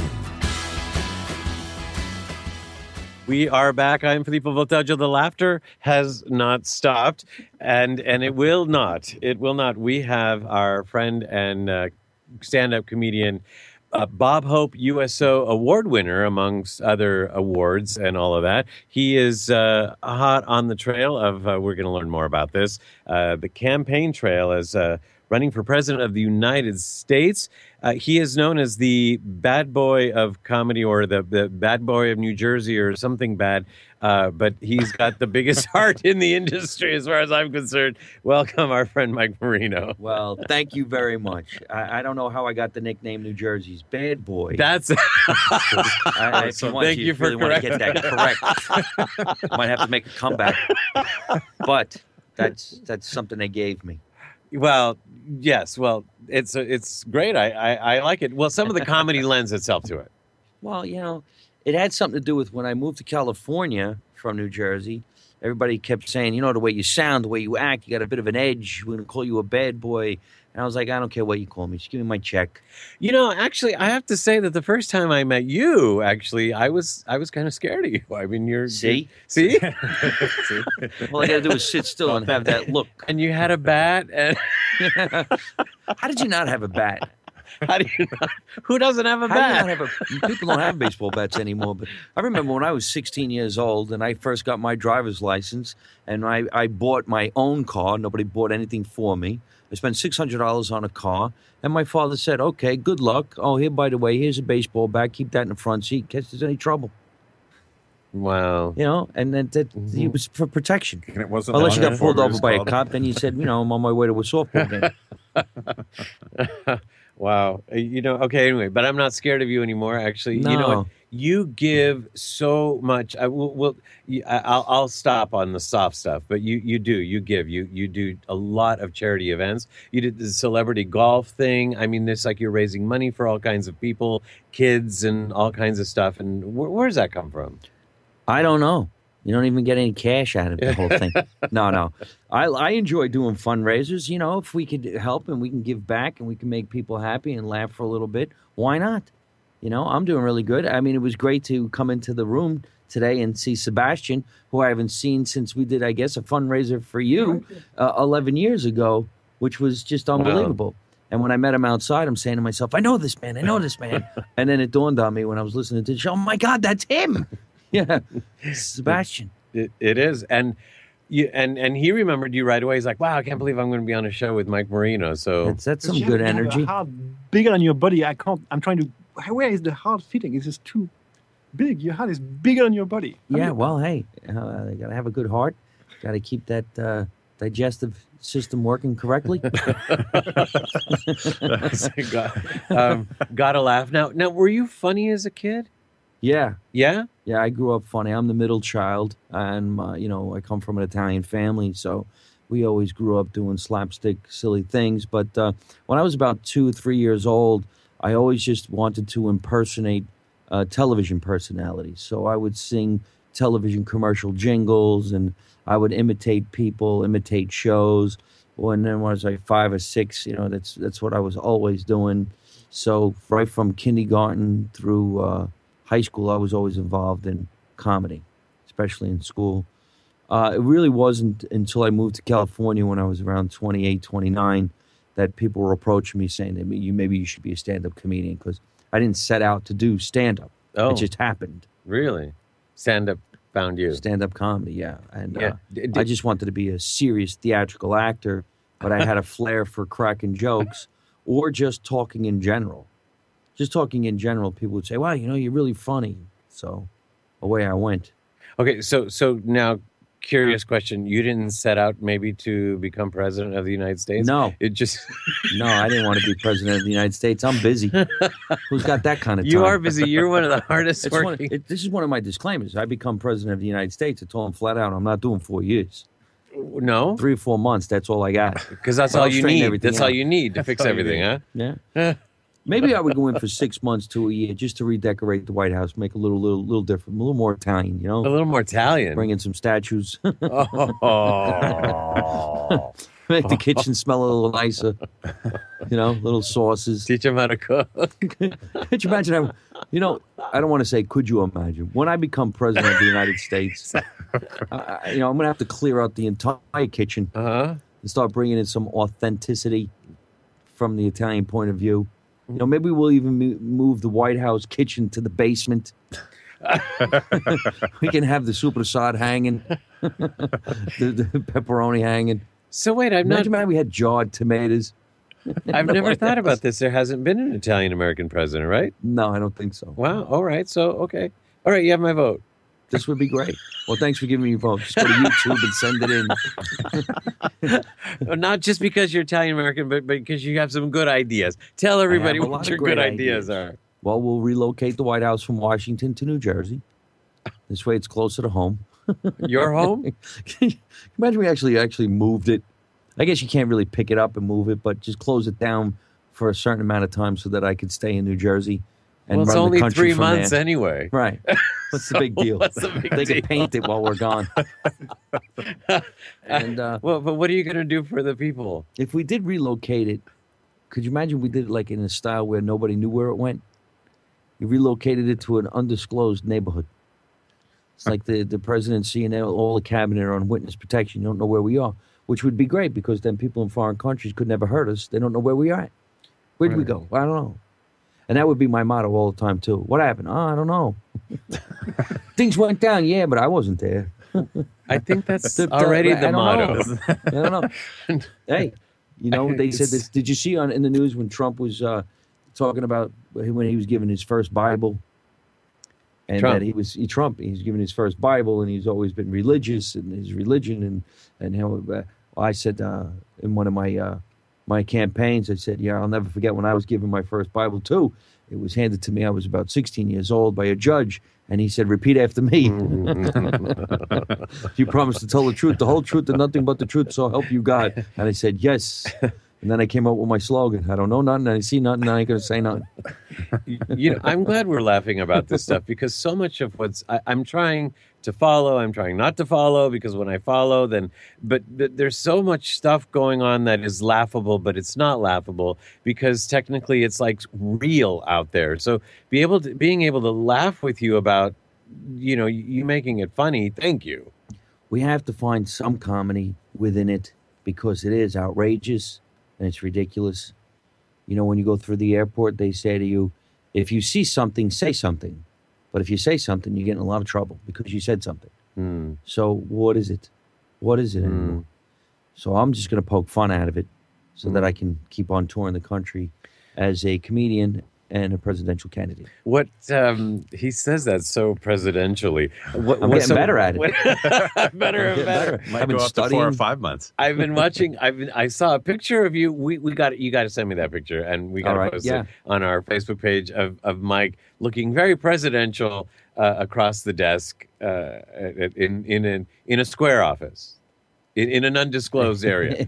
We are back. I'm Filippo Voltaggio. The laughter has not stopped, and and it will not. It will not. We have our friend and uh, stand-up comedian, uh, Bob Hope, U S O award winner, amongst other awards and all of that. He is uh, hot on the trail of, uh, we're going to learn more about this, uh, the campaign trail as uh, running for president of the United States. Uh, he is known as the bad boy of comedy, or the, the bad boy of New Jersey, or something bad. Uh, but he's got the biggest heart in the industry, as far as I'm concerned. Welcome, our friend Mike Marino. Well, thank you very much. I, I don't know how I got the nickname New Jersey's bad boy. That's. I, if you want, Thank to, you for really want to get that correct. Might have to make a comeback. But that's that's something they gave me. Well, yes. Well, it's it's great. I, I, I like it. Well, some of the comedy lends itself to it. Well, you know, it had something to do with when I moved to California from New Jersey. everybody kept saying, you know, the way you sound, the way you act, you got a bit of an edge. We're going to call you a bad boy. And I was like, I don't care what you call me. Just give me my check. You know, actually, I have to say that the first time I met you, actually, I was I was kind of scared of you. I mean, you're See? you're, see, See? All I got to do is sit still and have that look. and you had a bat, and How did you not have a bat? how do you not, who doesn't have a How do you bat? not have a, people don't have baseball bats anymore. But I remember when I was sixteen years old and I first got my driver's license and I, I bought my own car. Nobody bought anything for me. I spent six hundred dollars on a car. And my father said, okay, good luck. Oh, here, by the way, here's a baseball bat. Keep that in the front seat in case there's any trouble. Wow. You know, and then that Mm-hmm. it was for protection. And it wasn't Unless you long got before pulled it over was by a called- cop, then you said, you know, I'm on my way to a softball game. Wow. Uh, You know, okay, anyway, but I'm not scared of you anymore, actually. You know No. what? You give so much. I will, will you- I- I'll, I'll stop on the soft stuff, but you, you do. You give. You you do a lot of charity events. You did the celebrity golf thing. I mean, it's like you're raising money for all kinds of people, kids, and all kinds of stuff. And where, where does that come from? I don't know. You don't even get any cash out of the whole thing. No, no. I, I enjoy doing fundraisers. You know, if we could help and we can give back and we can make people happy and laugh for a little bit, why not? You know, I'm doing really good. I mean, it was great to come into the room today and see Sebastian, who I haven't seen since we did, I guess, a fundraiser for you uh, eleven years ago, which was just unbelievable. And when I met him outside, I'm saying to myself, I know this man, I know this man. And then it dawned on me when I was listening to the show, oh my God, that's him. Yeah, Sebastian. It, it is, and you and and he remembered you right away. He's like, "Wow, I can't believe I'm going to be on a show with Mike Marino." So That's, that's some You good have- you have energy. a heart bigger than your body. I can't. I'm trying to. Where is the heart fitting? It's just too big. Your heart is bigger than your body. How do Yeah, you- well, hey, uh, you got to have a good heart. Got to keep that uh, digestive system working correctly. got, um, gotta laugh. Now, now, were you funny as a kid? Yeah, Yeah. yeah, I grew up funny. I'm the middle child, and uh, you know, I come from an Italian family, so we always grew up doing slapstick, silly things. But uh, when I was about two or three years old, I always just wanted to impersonate uh, television personalities. So I would sing television commercial jingles, and I would imitate people, imitate shows. And then when I was like five or six, you know, that's that's what I was always doing. So right from kindergarten through uh, high school, I was always involved in comedy, especially in school. Uh, it really wasn't until I moved to California when I was around twenty-eight, twenty-nine that people were approaching me saying that you maybe you should be a stand-up comedian, because I didn't set out to do stand-up. Oh, It just happened. really? Stand up found you. Stand-up comedy, yeah. And Yeah. uh, D- I did- just wanted to be a serious theatrical actor, but I had a flair for cracking jokes or just talking in general. Just talking in general, people would say, wow, you know, you're really funny. So away I went. Okay, so so now, curious question: you didn't set out maybe to become president of the United States? No, It just no, I didn't want to be president of the United States. I'm busy. Who's got that kind of time? you are busy. You're one of the hardest It's one, working. it, this is one of my disclaimers. I become president of the United States. I told them flat out, I'm not doing four years. No, Three or four months, that's all I got. because that's Well, all I'll you straighten need. everything That's all out. you need to fix all you everything, need. huh? Yeah. Maybe I would go in for six months to a year just to redecorate the White House, make a little, little, little different, a little more Italian, you A know? little more Italian. Bring in some statues, Oh. make the kitchen smell a little nicer, you know, little sauces. Teach him how to cook. Could you imagine? How, you know, I don't want to say, could you imagine? When I become president of the United States, I, I- you know, I'm going to have to clear out the entire kitchen Uh huh. and start bringing in some authenticity from the Italian point of view. You know, maybe we'll even mo- move the White House kitchen to the basement. We can have the super sad hanging, the, the pepperoni hanging. So wait, I've not. Imagine if we had jarred tomatoes. I've never thought about this. There hasn't been an Italian American president, right? No, I don't think so. Wow. All right. So okay. All right. You have my vote. This would be great. Well, thanks for giving me your vote. Just go to YouTube and send it in. Well, not just because you're Italian American, but because you have some good ideas. Tell everybody have a lot what of your great good ideas, ideas. are. Well, we'll relocate the White House from Washington to New Jersey. This way it's closer to home. Your home? Imagine we actually actually moved it. I guess you can't really pick it up and move it, but just close it down for a certain amount of time so that I could stay in New Jersey and well, it's run the only country three from months there. anyway. Right. What's the big deal? What's the big they deal? can paint it while we're gone. and uh, Well, but what are you going to do for the people? if we did relocate it, could you imagine we did it like in a style where nobody knew where it went? You relocated it to an undisclosed neighborhood. It's like the, the presidency and all the cabinet are on witness protection. You don't know where we are, which would be great because then people in foreign countries could never hurt us. They don't know where we are. Where'd we go? I don't know. And that would be my motto all the time, too. What happened? Oh, I don't know. Things went down, yeah, but I wasn't there. I think that's The- the- already I the don't motto. know. I don't know. Hey, you know, they said It's- this. Did you see on in the news when Trump was uh, talking about when he was given his first Bible? And Trump. that he was he, Trump. He's given his first Bible, and he's always been religious in his religion. And and how uh, I said uh, in one of my uh, my campaigns, I said, yeah, I'll never forget when I was given my first Bible too. It was handed to me. I was about sixteen years old by a judge, and he said, "Repeat after me." You promise to tell the truth, the whole truth, and nothing but the truth, so help you God. And I said, yes. And then I came up with my slogan: I don't know nothing, I see nothing, I ain't gonna say nothing. You know, I'm glad we're laughing about this stuff because so much of what's I, I'm trying to follow, I'm trying not to follow because when I follow, then but, but there's so much stuff going on that is laughable, but it's not laughable because technically it's like real out there. So be able to being able to laugh with you about, you know, you making it funny. Thank you. We have to find some comedy within it because it is outrageous and it's ridiculous. You know, when you go through the airport, they say to you, if you see something, say something. But if you say something, you get in a lot of trouble because you said something. Hmm. So what is it? What is it anymore? So I'm just going to poke fun out of it so that I can keep on touring the country as a comedian and a presidential candidate. What um, he says that so presidentially. What, I'm what- getting so- better at it. what- better and Getting better. better. Might I've been go up to studying. four or five months. I've been watching. I've been. I saw a picture of you. We we got. You got to send me that picture, and we got All to right, post yeah. it on our Facebook page of of Mike looking very presidential uh, across the desk uh, in in an in a square office. In, in an undisclosed area.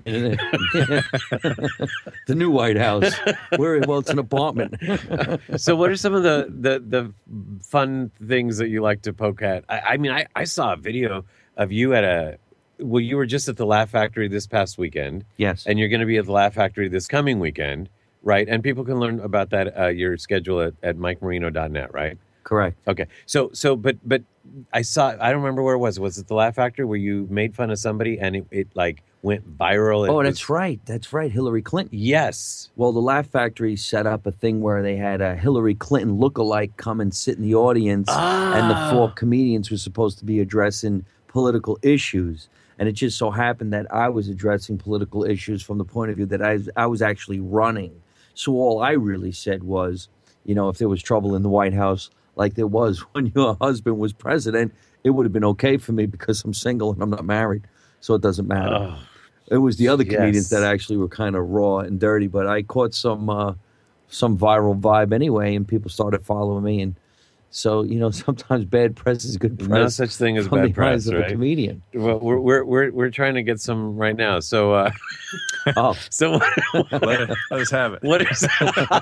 The new White House. Where? Well, it's an apartment. So, what are some of the, the, the fun things that you like to poke at? I, I mean, I, I saw a video of you at a. Well, you were just at the Laugh Factory this past weekend, Yes. and you're going to be at the Laugh Factory this coming weekend, right? And people can learn about that uh, your schedule at, at mike marino dot net, right? Correct. Okay. So, so, but, but I saw. I don't remember where it was. Was it the Laugh Factory where you made fun of somebody and it, it like went viral? It Oh, was- that's right. That's right. Hillary Clinton. Yes. Well, the Laugh Factory set up a thing where they had a Hillary Clinton lookalike come and sit in the audience, and the four comedians were supposed to be addressing political issues. And it just so happened that I was addressing political issues from the point of view that I, I was actually running. So all I really said was, you know, if there was trouble in the White House, like there was when your husband was president, it would have been okay for me because I'm single and I'm not married. So it doesn't matter. Oh, It was the other yes. comedians that actually were kind of raw and dirty, but I caught some uh, some viral vibe anyway, and people started following me. And so, you know, sometimes bad press is good press. No such thing as from bad the press, eyes of a right? comedian. Well, we're we're we're we're trying to get some right now. So, uh, Oh, so Let, it- let us have it. what is?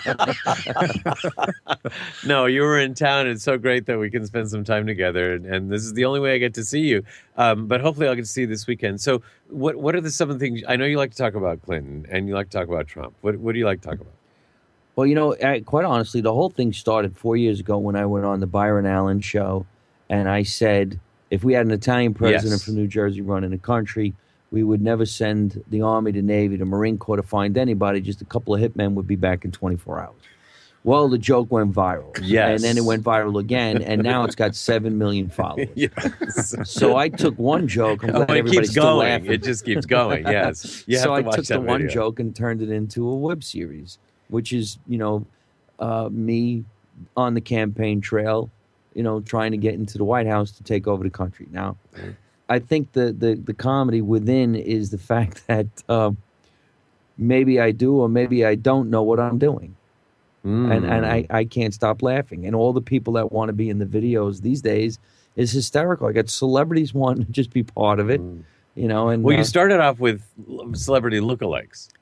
No, you were in town. It's so great that we can spend some time together, and, and this is the only way I get to see you. Um, but hopefully, I'll get to see you this weekend. So, what what are the some of the things? I know you like to talk about Clinton, and you like to talk about Trump. What what do you like to talk about? well, you know, I, quite honestly, the whole thing started four years ago when I went on the Byron Allen show, and I said, if we had an Italian president Yes. from New Jersey running the country, we would never send the Army, the Navy, the Marine Corps to find anybody. Just a couple of hitmen would be back in twenty-four hours. Well, the joke went viral. Yes. And then it went viral again, and now it's got seven million followers. Yes. So I took one joke. I'm Oh, glad it everybody's keeps still going. laughing. It just keeps going. Yes. You have so to I watch took that the one video. joke and turned it into a web series, which is, you know, uh, me on the campaign trail, you know, trying to get into the White House to take over the country. Now, I think the the, the comedy within is the fact that uh, maybe I do or maybe I don't know what I'm doing. Mm. And and I, I can't stop laughing. And all the people that want to be in the videos these days is hysterical. I got celebrities wanting to just be part of it, you know. And Well, uh, you started off with celebrity lookalikes.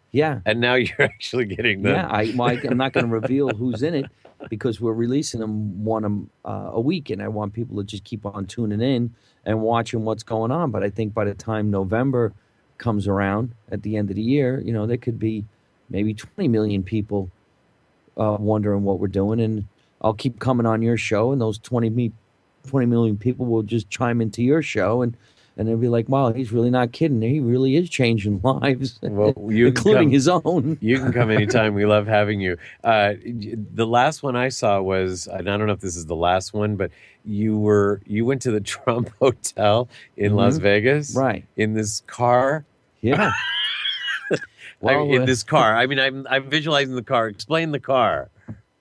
Yeah. And now you're actually getting the. Yeah, I, well, I, I'm not going to reveal who's in it because we're releasing them one um, uh, a week, and I want people to just keep on tuning in and watching what's going on. But I think by the time November comes around at the end of the year, you know, there could be maybe twenty million people uh, wondering what we're doing, and I'll keep coming on your show, and those twenty, me, twenty million people will just chime into your show, and and they'll be like, wow, he's really not kidding. He really is changing lives, Well, you can including come- his own. You can come anytime. We love having you. Uh, the last one I saw was, and I don't know if this is the last one, but you were you went to the Trump Hotel in Las Vegas, Right. In this car. Yeah. I- Well, in uh, this car. I mean, I'm I'm visualizing the car. Explain the car.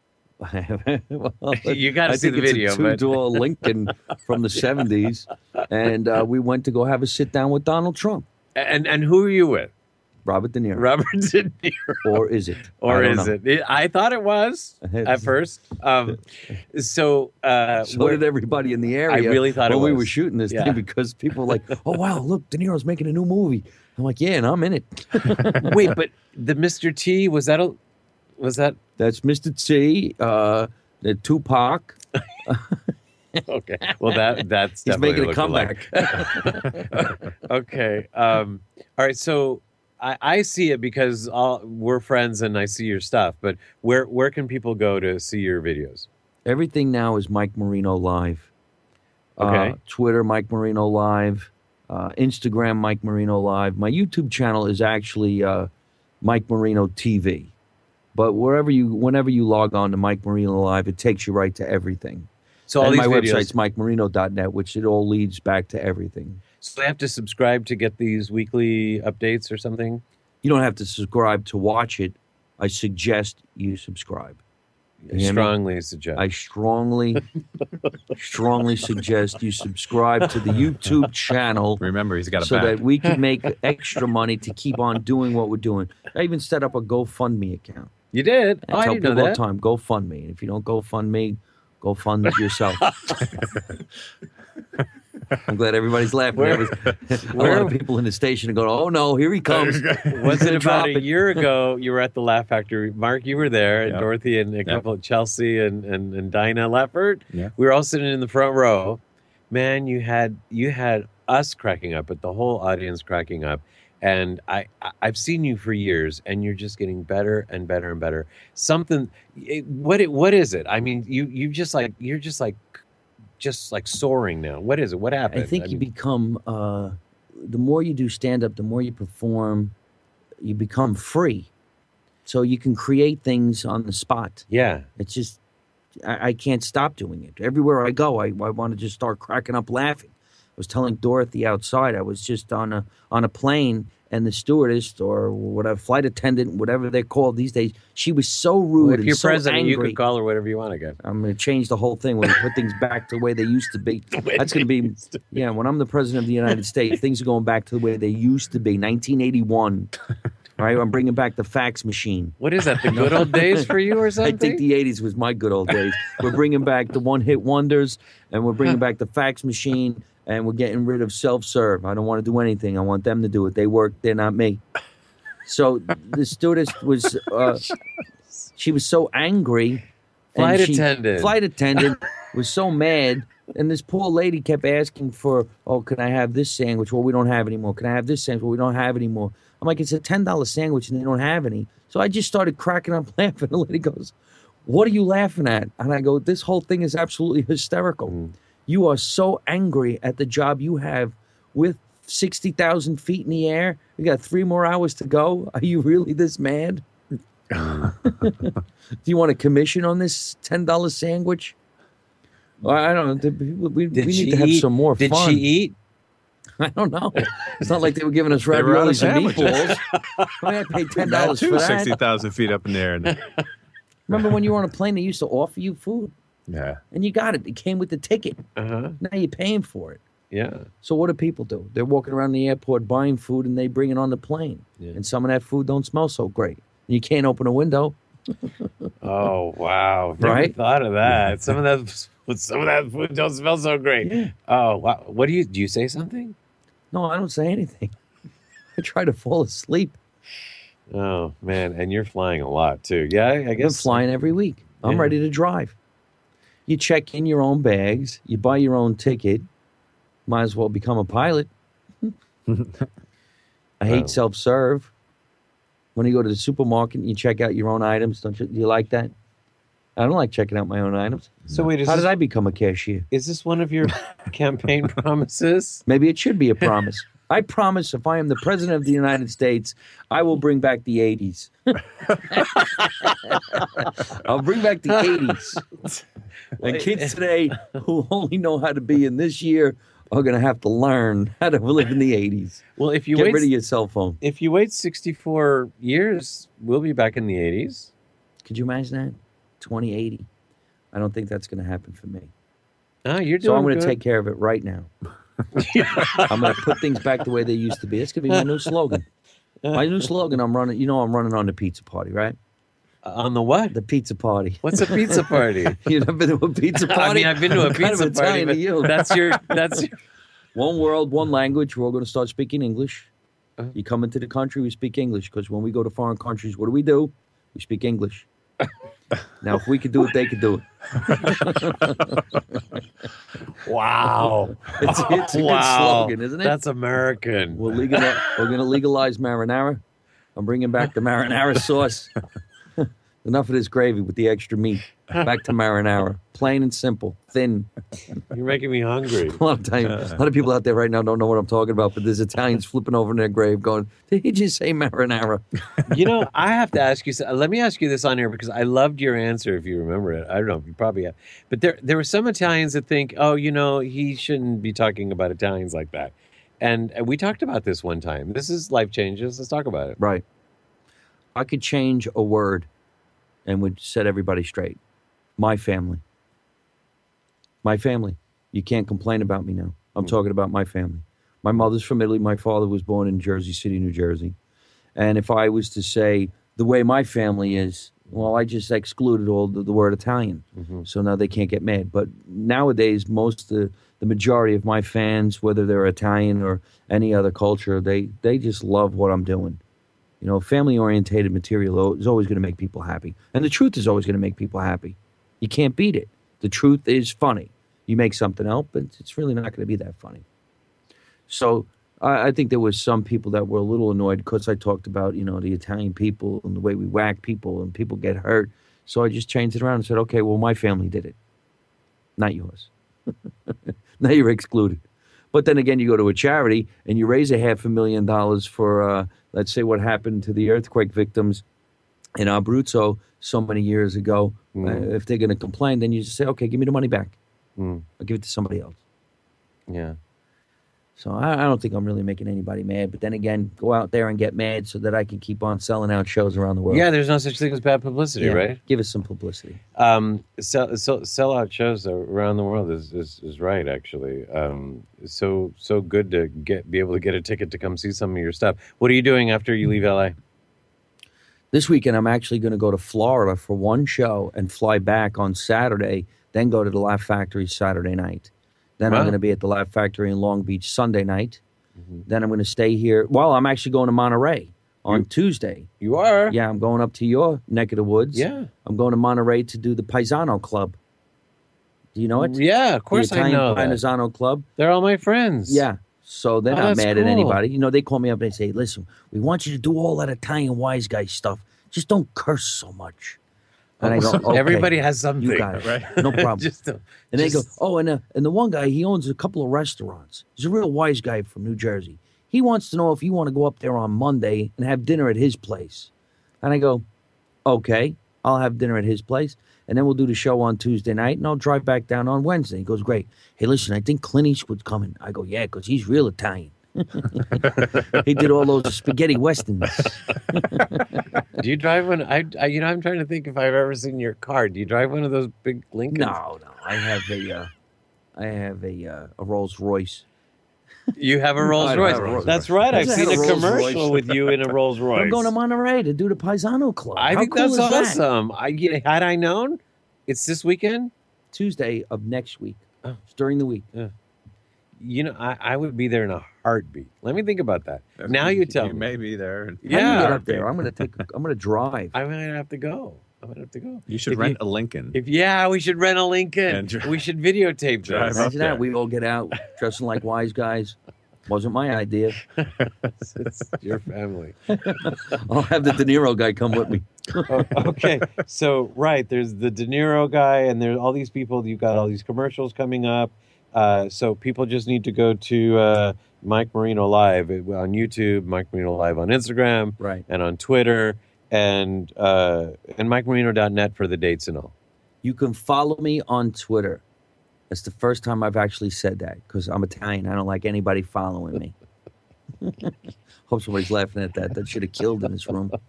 well, You gotta I see think the it's video, A but- two-door Lincoln from the seventies, and uh, we went to go have a sit down with Donald Trump, And and who are you with? Robert De Niro, Robert De Niro. or is it? Or I don't is know. it? it? I thought it was at first. Um, so uh, So where- did everybody in the area. really thought when it we was. were shooting this Yeah. thing because people were like, "Oh wow, look, De Niro's making a new movie." I'm like, "Yeah, and I'm in it." wait, but the Mister T, was that a was that That's Mister T, uh, the Tupac. okay? Well, that that's He's definitely making a looked comeback. alike. Okay. Um, all right. So I, I see it because all, we're friends and I see your stuff. But where where can people go to see your videos? Everything now is Mike Marino Live. Okay. Uh, Twitter, Mike Marino Live. Uh, Instagram, Mike Marino Live. My YouTube channel is actually uh, Mike Marino T V. But wherever you, whenever you log on to Mike Marino Live, it takes you right to everything. So all and these my videos. website's mike marino dot net, which it all leads back to everything. So they have to subscribe to get these weekly updates or something. You don't have to subscribe to watch it. I suggest you subscribe. You hear me? Strongly suggest. I strongly, strongly suggest you subscribe to the YouTube channel Remember, he's got a so back. that we can make extra money to keep on doing what we're doing. I even set up a GoFundMe account. You did. I Oh, I tell didn't know people all the that. time, GoFundMe. And if you don't GoFundMe, go fund it yourself. I'm glad everybody's laughing. Where- There was a where- lot of people in the station are going, "Oh no, here he comes!" Was it gonna about drop a it. year ago? You were at the Laugh Factory. Mark, you were there, and Yep. Dorothy, and a couple of Chelsea, and, and and Dinah Leffert. Yeah. We were all sitting in the front row. Man, you had you had us cracking up, but the whole audience cracking up. And I, I I've seen you for years, and you're just getting better and better and better. Something, it, what it, what is it? I mean, you you just like you're just like just like soaring now. What is it? What happened? I think you mean, become uh, the more you do stand up, the more you perform, you become free. So you can create things on the spot. yeah. It's just I, I can't stop doing it. Everywhere I go, I, I want to just start cracking up laughing. I was telling Dorothy outside, I was just on a on a plane, and the stewardess or whatever flight attendant, whatever they're called these days, she was so rude Well, if and you're so president, angry. you could call her whatever you want to get. I'm going to change the whole thing when we put things back to the way they used to be. That's going to be, yeah, when I'm the president of the United States, things are going back to the way they used to be. nineteen eighty-one, right? I'm bringing back the fax machine. What is that? The good old days for you, or I something? think the eighties was my good old days. We're bringing back the one-hit wonders, and we're bringing back the fax machine, and we're getting rid of self-serve. I don't want to do anything. I want them to do it. They work. They're not me. So the stewardess was, uh, she was so angry. and Flight she- attendant. Flight attendant was so mad. And this poor lady kept asking for, oh, can I have this sandwich? Well, we don't have any more. Can I have this sandwich? Well, we don't have any more. I'm like, it's a ten dollar sandwich and they don't have any. So I just started cracking up laughing. The lady goes, what are you laughing at? And I go, this whole thing is absolutely hysterical. Mm. You are so angry at the job you have with sixty thousand feet in the air. We got three more hours to go. Are you really this mad? Do you want a commission on this ten dollar sandwich? Well, I don't know. The people- We, we Did need she to have eat? some more Did fun. she eat? I don't know. It's not like they were giving us They were out of raviolis and sandwiches. meatballs. I, mean, I paid ten That dollars too, for that. sixty thousand feet up in the air. And, Remember when you were on a plane, they used to offer you food, yeah. and you got it. It came with the ticket. Uh-huh. Now you're paying for it. Yeah. So what do people do? They're walking around the airport buying food, and they bring it on the plane. Yeah. And some of that food don't smell so great. You can't open a window. Oh wow! Never Right? thought of that. Some of that, some of that food don't smell so great. Yeah. Oh wow! What do you do? You say something? No, I don't say anything. I try to fall asleep. Oh man, and you're flying a lot too. Yeah, I, I I've been guess flying every week. I'm Yeah. ready to drive. You check in your own bags. You buy your own ticket. Might as well become a pilot. I hate Wow. self-serve. When you go to the supermarket and you check out your own items, don't you? Do you like that? I don't like checking out my own items. So wait, is How this, did I become a cashier? is this one of your campaign promises? Maybe it should be a promise. I promise if I am the president of the United States, I will bring back the eighties. I'll bring back the eighties. And kids today who only know how to be in this year are going to have to learn how to live in the eighties. Well, if you Get wait, rid of your cell phone. if you wait sixty-four years, we'll be back in the eighties. Could you imagine that? twenty eighty. I don't think that's going to happen for me. Oh, you're doing So I'm going to good. take care of it right now. I'm going to put things back the way they used to be. It's going to be my new slogan. My new slogan, I'm running, you know, I'm running on the pizza party, right? On the what? The pizza party. What's a pizza party? You've never been to a pizza party? I mean, I've been to a What kind of pizza party, Italian but are you? that's your that's your, One world, one language. We're all going to start speaking English. You come into the country, we speak English. Because when we go to foreign countries, what do we do? We speak English. Now, if we could do it, they could do it. wow. It's, it's a good wow. slogan, isn't it? That's American. We're, legal, we're going to legalize marinara. I'm bringing back the marinara sauce. Enough of this gravy with the extra meat. Back to marinara. Plain and simple. Thin. You're making me hungry. A lot, of time, a lot of people out there right now don't know what I'm talking about, but there's Italians flipping over in their grave going, did he just say marinara? You know, I have to ask you. so- Let me ask you this on here because I loved your answer. If you remember it, I don't know. You probably have. But there, there were some Italians that think, oh, you know, he shouldn't be talking about Italians like that. And uh, we talked about this one time. This is Life Changes. Let's talk about it. Right. I could change a word and would set everybody straight. My family. My family. You can't complain about me now. I'm talking about my family. My mother's from Italy. My father was born in Jersey City, New Jersey. And if I was to say the way my family is, well, I just excluded all the, the word Italian. So now they can't get mad. But nowadays, most the the majority of my fans, whether they're Italian or any other culture, they they just love what I'm doing. You know, family-orientated material is always going to make people happy. And the truth is always going to make people happy. You can't beat it. The truth is funny. You make something up, but it's really not going to be that funny. So I, I think there was some people that were a little annoyed because I talked about, you know, the Italian people and the way we whack people and people get hurt. So I just changed it around and said, okay, well, my family did it, not yours. Now you're excluded. But then again, you go to a charity and you raise a half a million dollars for, uh, let's say, what happened to the earthquake victims in Abruzzo so many years ago. Mm. Uh, if they're going to complain, then you just say, okay, give me the money back. Mm. I'll give it to somebody else. Yeah. So I, I don't think I'm really making anybody mad. But then again, go out there and get mad so that I can keep on selling out shows around the world. Yeah, there's no such thing as bad publicity, Yeah, right? Give us some publicity. Um, sell, sell, sell out shows around the world is, is, is right, actually. Um, so so good to get be able to get a ticket to come see some of your stuff. What are you doing after you leave L A? This weekend, I'm actually going to go to Florida for one show and fly back on Saturday, then go to the Laugh Factory Saturday night. Then Wow. I'm going to be at the Laugh Factory in Long Beach Sunday night. Then I'm going to stay here. Well, I'm actually going to Monterey on Tuesday. You are? Yeah, I'm going up to your neck of the woods. Yeah. I'm going to Monterey to do the Paisano Club. Do you know it? Yeah, of course the I Italian know that. Paisano Club. They're all my friends. Yeah. So they're Oh, not that's mad at cool. anybody. You know, they call me up and they say, listen, we want you to do all that Italian wise guy stuff. Just don't curse so much. And I go, okay, Everybody has something, you got it. right? No problem. Just don't- and they go, just- oh, and, uh, and the one guy, he owns a couple of restaurants. He's a real wise guy from New Jersey. He wants to know if you want to go up there on Monday and have dinner at his place. And I go, okay, I'll have dinner at his place. And then we'll do the show on Tuesday night, and I'll drive back down on Wednesday. He goes, great. Hey, listen, I think Clint Eastwood's coming. I go, yeah, because he's real Italian. He did all those spaghetti westerns. Do you drive one? I, I, you know, I'm trying to think if I've ever seen your car. Do you drive one of those big Lincolns? No, no, I have a, uh, I have a uh, a Rolls Royce. You have a Rolls I don't Royce. have a Rolls That's Royce. right. I've I seen had a a Rolls commercial Royce. with you in a Rolls Royce. I'm going to Monterey to do the Paisano Club. I How think cool that's is that? awesome. I you- had I known, it's this weekend. Tuesday of next week. Oh. It's during the week. You know, I, I would be there in a heartbeat. Let me think about that. Now you tell you me. may be there. How do you Yeah. get up there? I'm gonna take. A, I'm gonna drive. I'm gonna have to go. I'm gonna have to go. You should If rent a Lincoln. If yeah, we should rent a Lincoln. And dri- we should videotape Drive this. up Imagine there. that. We all get out dressing like wise guys. Wasn't my idea. it's, it's your family. I'll have the De Niro guy come with me. Oh, okay, so right, there's the De Niro guy, and there's all these people. You've got all these commercials coming up. Uh, so people just need to go to uh, Mike Marino Live on YouTube, Mike Marino Live on Instagram, Right. and on Twitter, and uh, and Mike Marino dot net for the dates and all. You can follow me on Twitter. That's the first time I've actually said that because I'm Italian. I don't like anybody following me. Hope somebody's laughing at that. That should have killed in this room.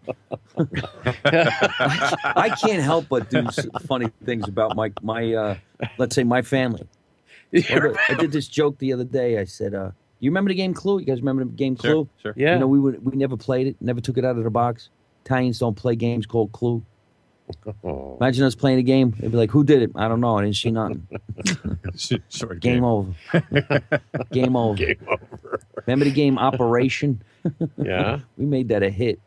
I, I can't help but do s- funny things about my my uh, let's say my family. Well, I did this joke the other day. I said, uh, "You remember the game Clue? You guys remember the game Sure, Clue? sure. Yeah. You know, we would we never played it, never took it out of the box. Italians don't play games called Clue. Oh. Imagine us playing a game. They'd be like, "Who did it? I don't know. I didn't see nothing. Short Game over. Game over. Game over. Remember the game Operation? Yeah. We made that a hit.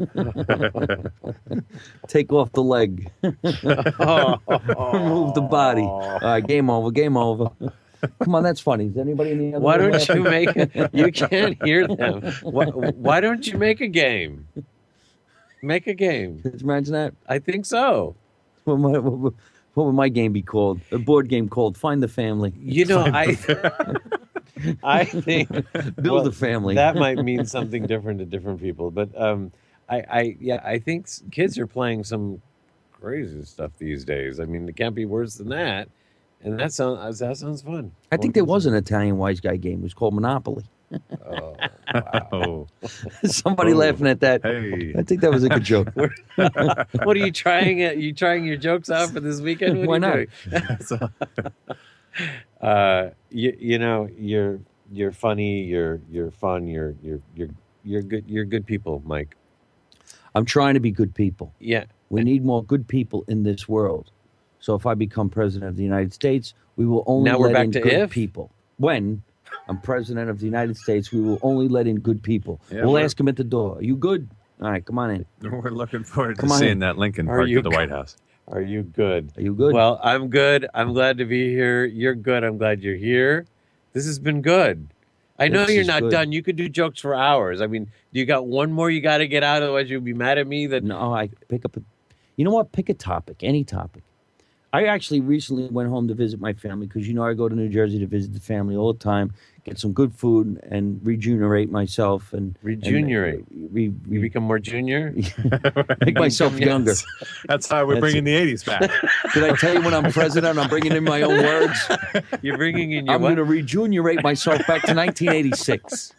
Take off the leg. Remove the body. All right, game over. Game over. Come on, that's funny. Is anybody in the other Why room don't you laughing? make? A, you can't hear them. Why, why don't you make a game? Make a game. Could you imagine that? I think so. What, might, what, would- what would my game be called? A board game called Find the Family. You know, I I think Build well, a family. that might mean something different to different people, but um, I, I yeah, I think s- kids are playing some crazy stuff these days. I mean, it can't be worse than that, and that sounds that sounds fun. I think there was an Italian wise guy game. It was called Monopoly. Oh, Oh, Somebody Oh. laughing at that. hey. I think that was a good joke. what are you trying at? You trying your jokes out for this weekend? What Why are not? you doing? uh, you, you know, you're you're funny. You're you're fun. You're you're you're you're good. You're good people, Mike. I'm trying to be good people. Yeah. We need more good people in this world. So if I become president of the United States, we will only Now we're let back in to good if? people. When I'm president of the United States, we will only let in good people. Yeah, we'll we're- ask them at the door, "Are you good? All right, come on in. We're looking forward to Come on seeing in. that Lincoln Are parked you at the co- White House. Are you good? Are you good?" Well, I'm good. I'm glad to be here. You're good. I'm glad you're here. This has been good. I know This you're is not good. done. You could do jokes for hours. I mean, you got one more you got to get out, otherwise you'll be mad at me. That No, I pick up a. You know what? Pick a topic, any topic. I actually recently went home to visit my family because you know I go to New Jersey to visit the family all the time, get some good food, and regenerate myself and Regenerate? and re, you re, become more junior. make myself younger. That's how we're That's bringing it. the eighties back. Did I tell you when I'm president, I'm bringing in my own words? You're bringing in your I'm what? going to regenerate myself back to nineteen eighty-six.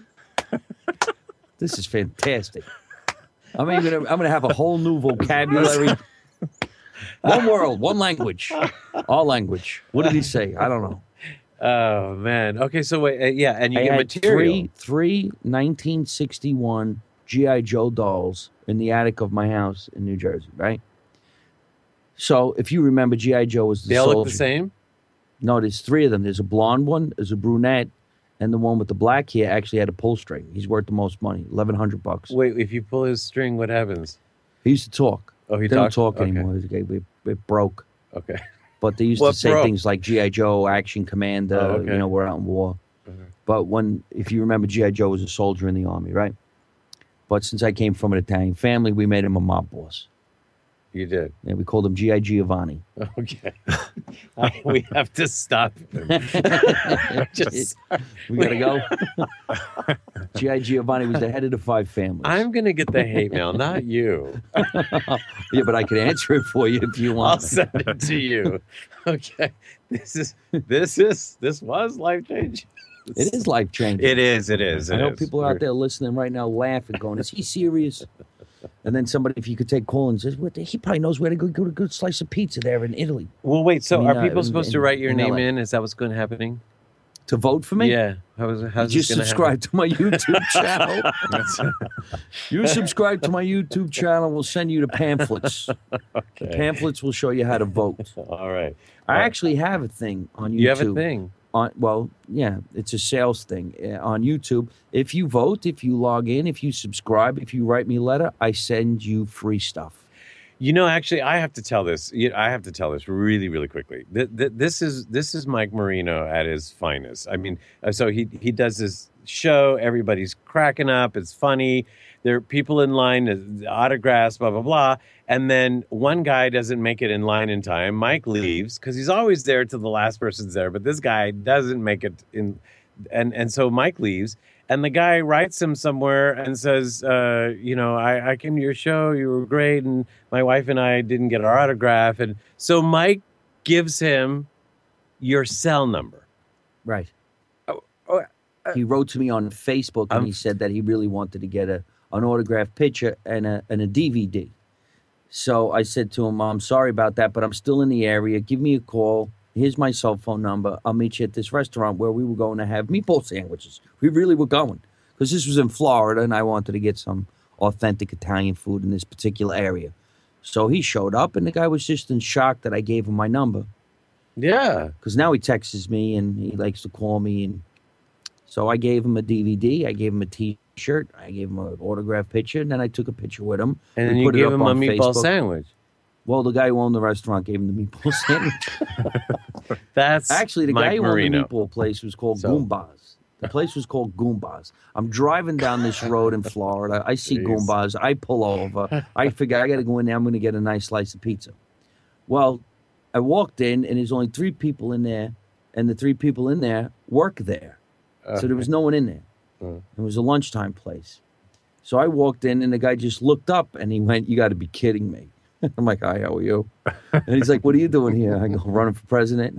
This is fantastic. I'm even gonna, I'm going to have a whole new vocabulary. One world, one language, all language. What did he say? I don't know. Oh man. Okay, so wait, uh, yeah, and you I get had material. three, three nineteen sixty-one G I. Joe dolls in the attic of my house in New Jersey, right? So if you remember, G I. Joe was the They all soldier. look the same. No, there's three of them. There's a blonde one, there's a brunette, and the one with the black hair actually had a pull string. He's worth the most money, eleven hundred bucks. Wait, if you pull his string, what happens? He used to talk. Oh, he They don't talks? talk Okay. anymore. It, it, it broke. Okay. But they used What to say broke? things like G I. Joe, Action Commander, Oh, okay. you know, we're out in war. Mhm. But when, if you remember, G I. Joe was a soldier in the army, right? But since I came from an Italian family, we made him a mob boss. You did. And we called him G I. Giovanni. Okay. I- we have to stop him. Just, We got to go. G I. Giovanni was the head of the five families. I'm gonna get the hate mail, not you. Yeah, but I could answer it for you if you I'll want. send it to you. Okay. This is this is this was life changing. It is life changing. It is. It is. I it know is. people out there listening right now laughing, going, "Is he serious?" And then somebody, if you could take call and says, "What? The, he probably knows where to go get a good slice of pizza there in Italy." Well, wait. So, I mean, are uh, people in- supposed to in- write your in name L A. in? Is that what's going to happening? To vote for me? Yeah. How is it? How's Just this gonna subscribe to my YouTube channel. That's- You subscribe to my YouTube channel, we'll send you the pamphlets. The pamphlets will show you how to vote. happen? All right. I actually have a thing on YouTube You have a thing. on well, yeah, it's a sales thing uh, on YouTube. If you vote, if you log in, if you subscribe, if you write me a letter, I send you free stuff. You know, actually, I have to tell this. You know, I have to tell this really, really quickly. Th- th- this is this is Mike Marino at his finest. I mean, uh, so he he does this show. Everybody's cracking up. It's funny. There are people in line, uh, autographs, blah blah blah. And then one guy doesn't make it in line in time. Mike leaves because he's always there till the last person's there. But this guy doesn't make it in, and and so Mike leaves. And the guy writes him somewhere and says, uh, you know, I, I came to your show. You were great. And my wife and I didn't get our autograph. And so Mike gives him your cell number. Right. Oh, oh, uh, He wrote to me on Facebook and Um, he said that he really wanted to get a an autographed picture and a and a D V D. So I said to him, I'm sorry about that, but I'm still in the area. Give me a call. Here's my cell phone number. I'll meet you at this restaurant where we were going to have meatball sandwiches. We really were going because this was in Florida and I wanted to get some authentic Italian food in this particular area. So he showed up and the guy was just in shock that I gave him my number. yeah. Because now he texts me and he likes to call me. And so I gave him a D V D. I gave him a T-shirt. I gave him an autographed picture. And then I took a picture with him. And We then you put it give up him a on meatball Facebook. sandwich. Well, the guy who owned the restaurant gave him the meatball sandwich. That's Actually, the Mike guy who Marino. owned the meatball place was called So- Goombas. The place was called Goombas. I'm driving down this road in Florida. I see Jeez. Goombas. I pull over. I figure I got to go in there. I'm going to get a nice slice of pizza. Well, I walked in, and there's only three people in there, and the three people in there work there. So there was no one in there. Uh. It was a lunchtime place. So I walked in, and the guy just looked up, and he went, "You got to be kidding me." I'm like, "Hi, how are you?" And he's like, "What are you doing here?" I go, "Running for president."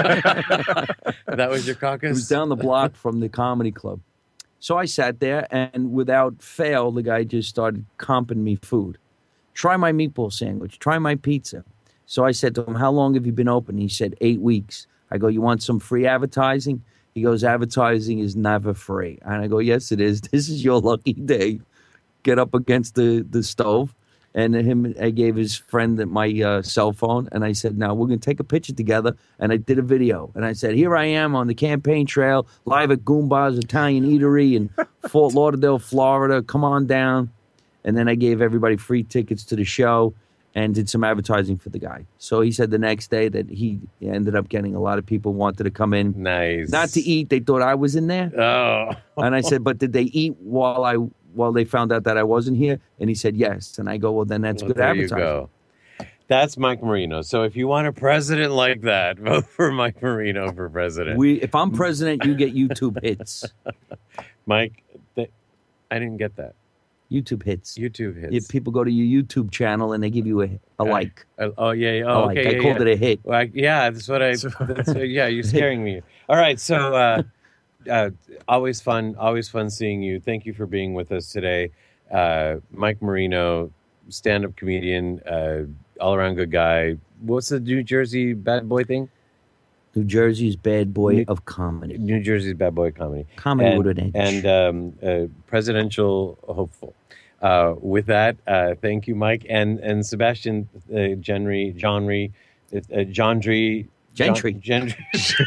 That was your caucus? It was down the block from the comedy club. So I sat there, and without fail, the guy just started comping me food. Try my meatball sandwich. Try my pizza. So I said to him, "How long have you been open?" He said, eight weeks. I go, "You want some free advertising?" He goes, "Advertising is never free." And I go, "Yes, it is. This is your lucky day." Get up against the, the stove. And him, I gave his friend my uh, cell phone, and I said, "Now we're going to take a picture together." And I did a video, and I said, "Here I am on the campaign trail, live at Goomba's Italian Eatery in Fort Lauderdale, Florida. Come on down." And then I gave everybody free tickets to the show and did some advertising for the guy. So he said the next day that he ended up getting a lot of people wanted to come in, Nice. not to eat. They thought I was in there. Oh. And I said, "But did they eat while I while they found out that I wasn't here?" And he said, "Yes." And I go, "Well, then that's Well, good there advertising." you go. That's Mike Marino. So if you want a president like that, vote for Mike Marino for president. We, if I'm president, you get YouTube hits. Mike, th- I didn't get that. YouTube hits. YouTube hits. If people go to your YouTube channel and they give you a, a like. Uh, oh, yeah. yeah. A Oh, like. okay. I yeah, called yeah. it a hit. Well, I, yeah, that's what I. That's, uh, yeah, you're scaring me. All right, so uh, uh, always fun, always fun seeing you. Thank you for being with us today, uh, Mike Marino, stand-up comedian, uh, all-around good guy. What's the New Jersey bad boy thing? New Jersey's bad boy New- of comedy. New Jersey's bad boy comedy. Comedy and, with an edge. and um, uh, presidential hopeful. Uh, with that, uh, thank you, Mike, and and Sebastian uh, Genry, Johnry, uh, Jondry. Gentry. Gentry.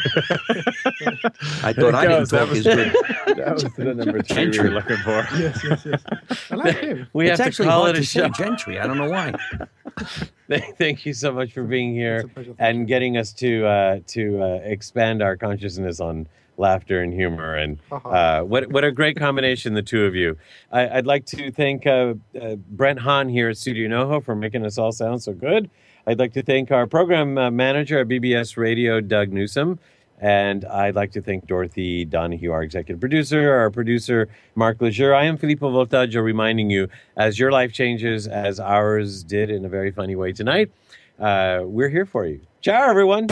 I thought I didn't That talk was- as good. That was the number three we Gentry. were looking for. Yes, yes, yes. I like him. We It's have to actually call hard it a to say show. Gentry. I don't know why. Thank you so much for being here It's a pleasure. and getting us to uh, to uh, expand our consciousness on laughter and humor. And uh, what what a great combination, the two of you. I, I'd like to thank uh, uh, Brent Hahn here at Studio NoHo for making us all sound so good. I'd like to thank our program uh, manager at B B S Radio, Doug Newsom. And I'd like to thank Dorothy Donahue, our executive producer, our producer, Mark Lejeune. I am Filippo Voltaggio, reminding you, as your life changes, as ours did in a very funny way tonight, uh, we're here for you. Ciao, everyone.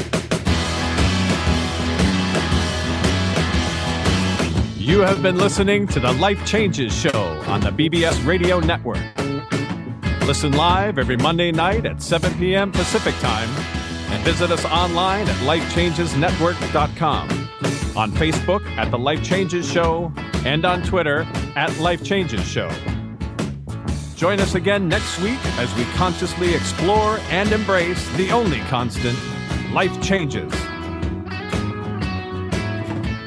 You have been listening to the Life Changes Show on the B B S Radio Network. Listen live every Monday night at seven p.m. Pacific Time and visit us online at life changes network dot com, on Facebook at The Life Changes Show, and on Twitter at Life Changes Show. Join us again next week as we consciously explore and embrace the only constant, life changes.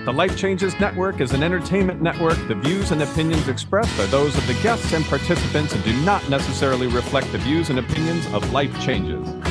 The Life Changes Network is an entertainment network. The views and opinions expressed are those of the guests and participants and do not necessarily reflect the views and opinions of Life Changes.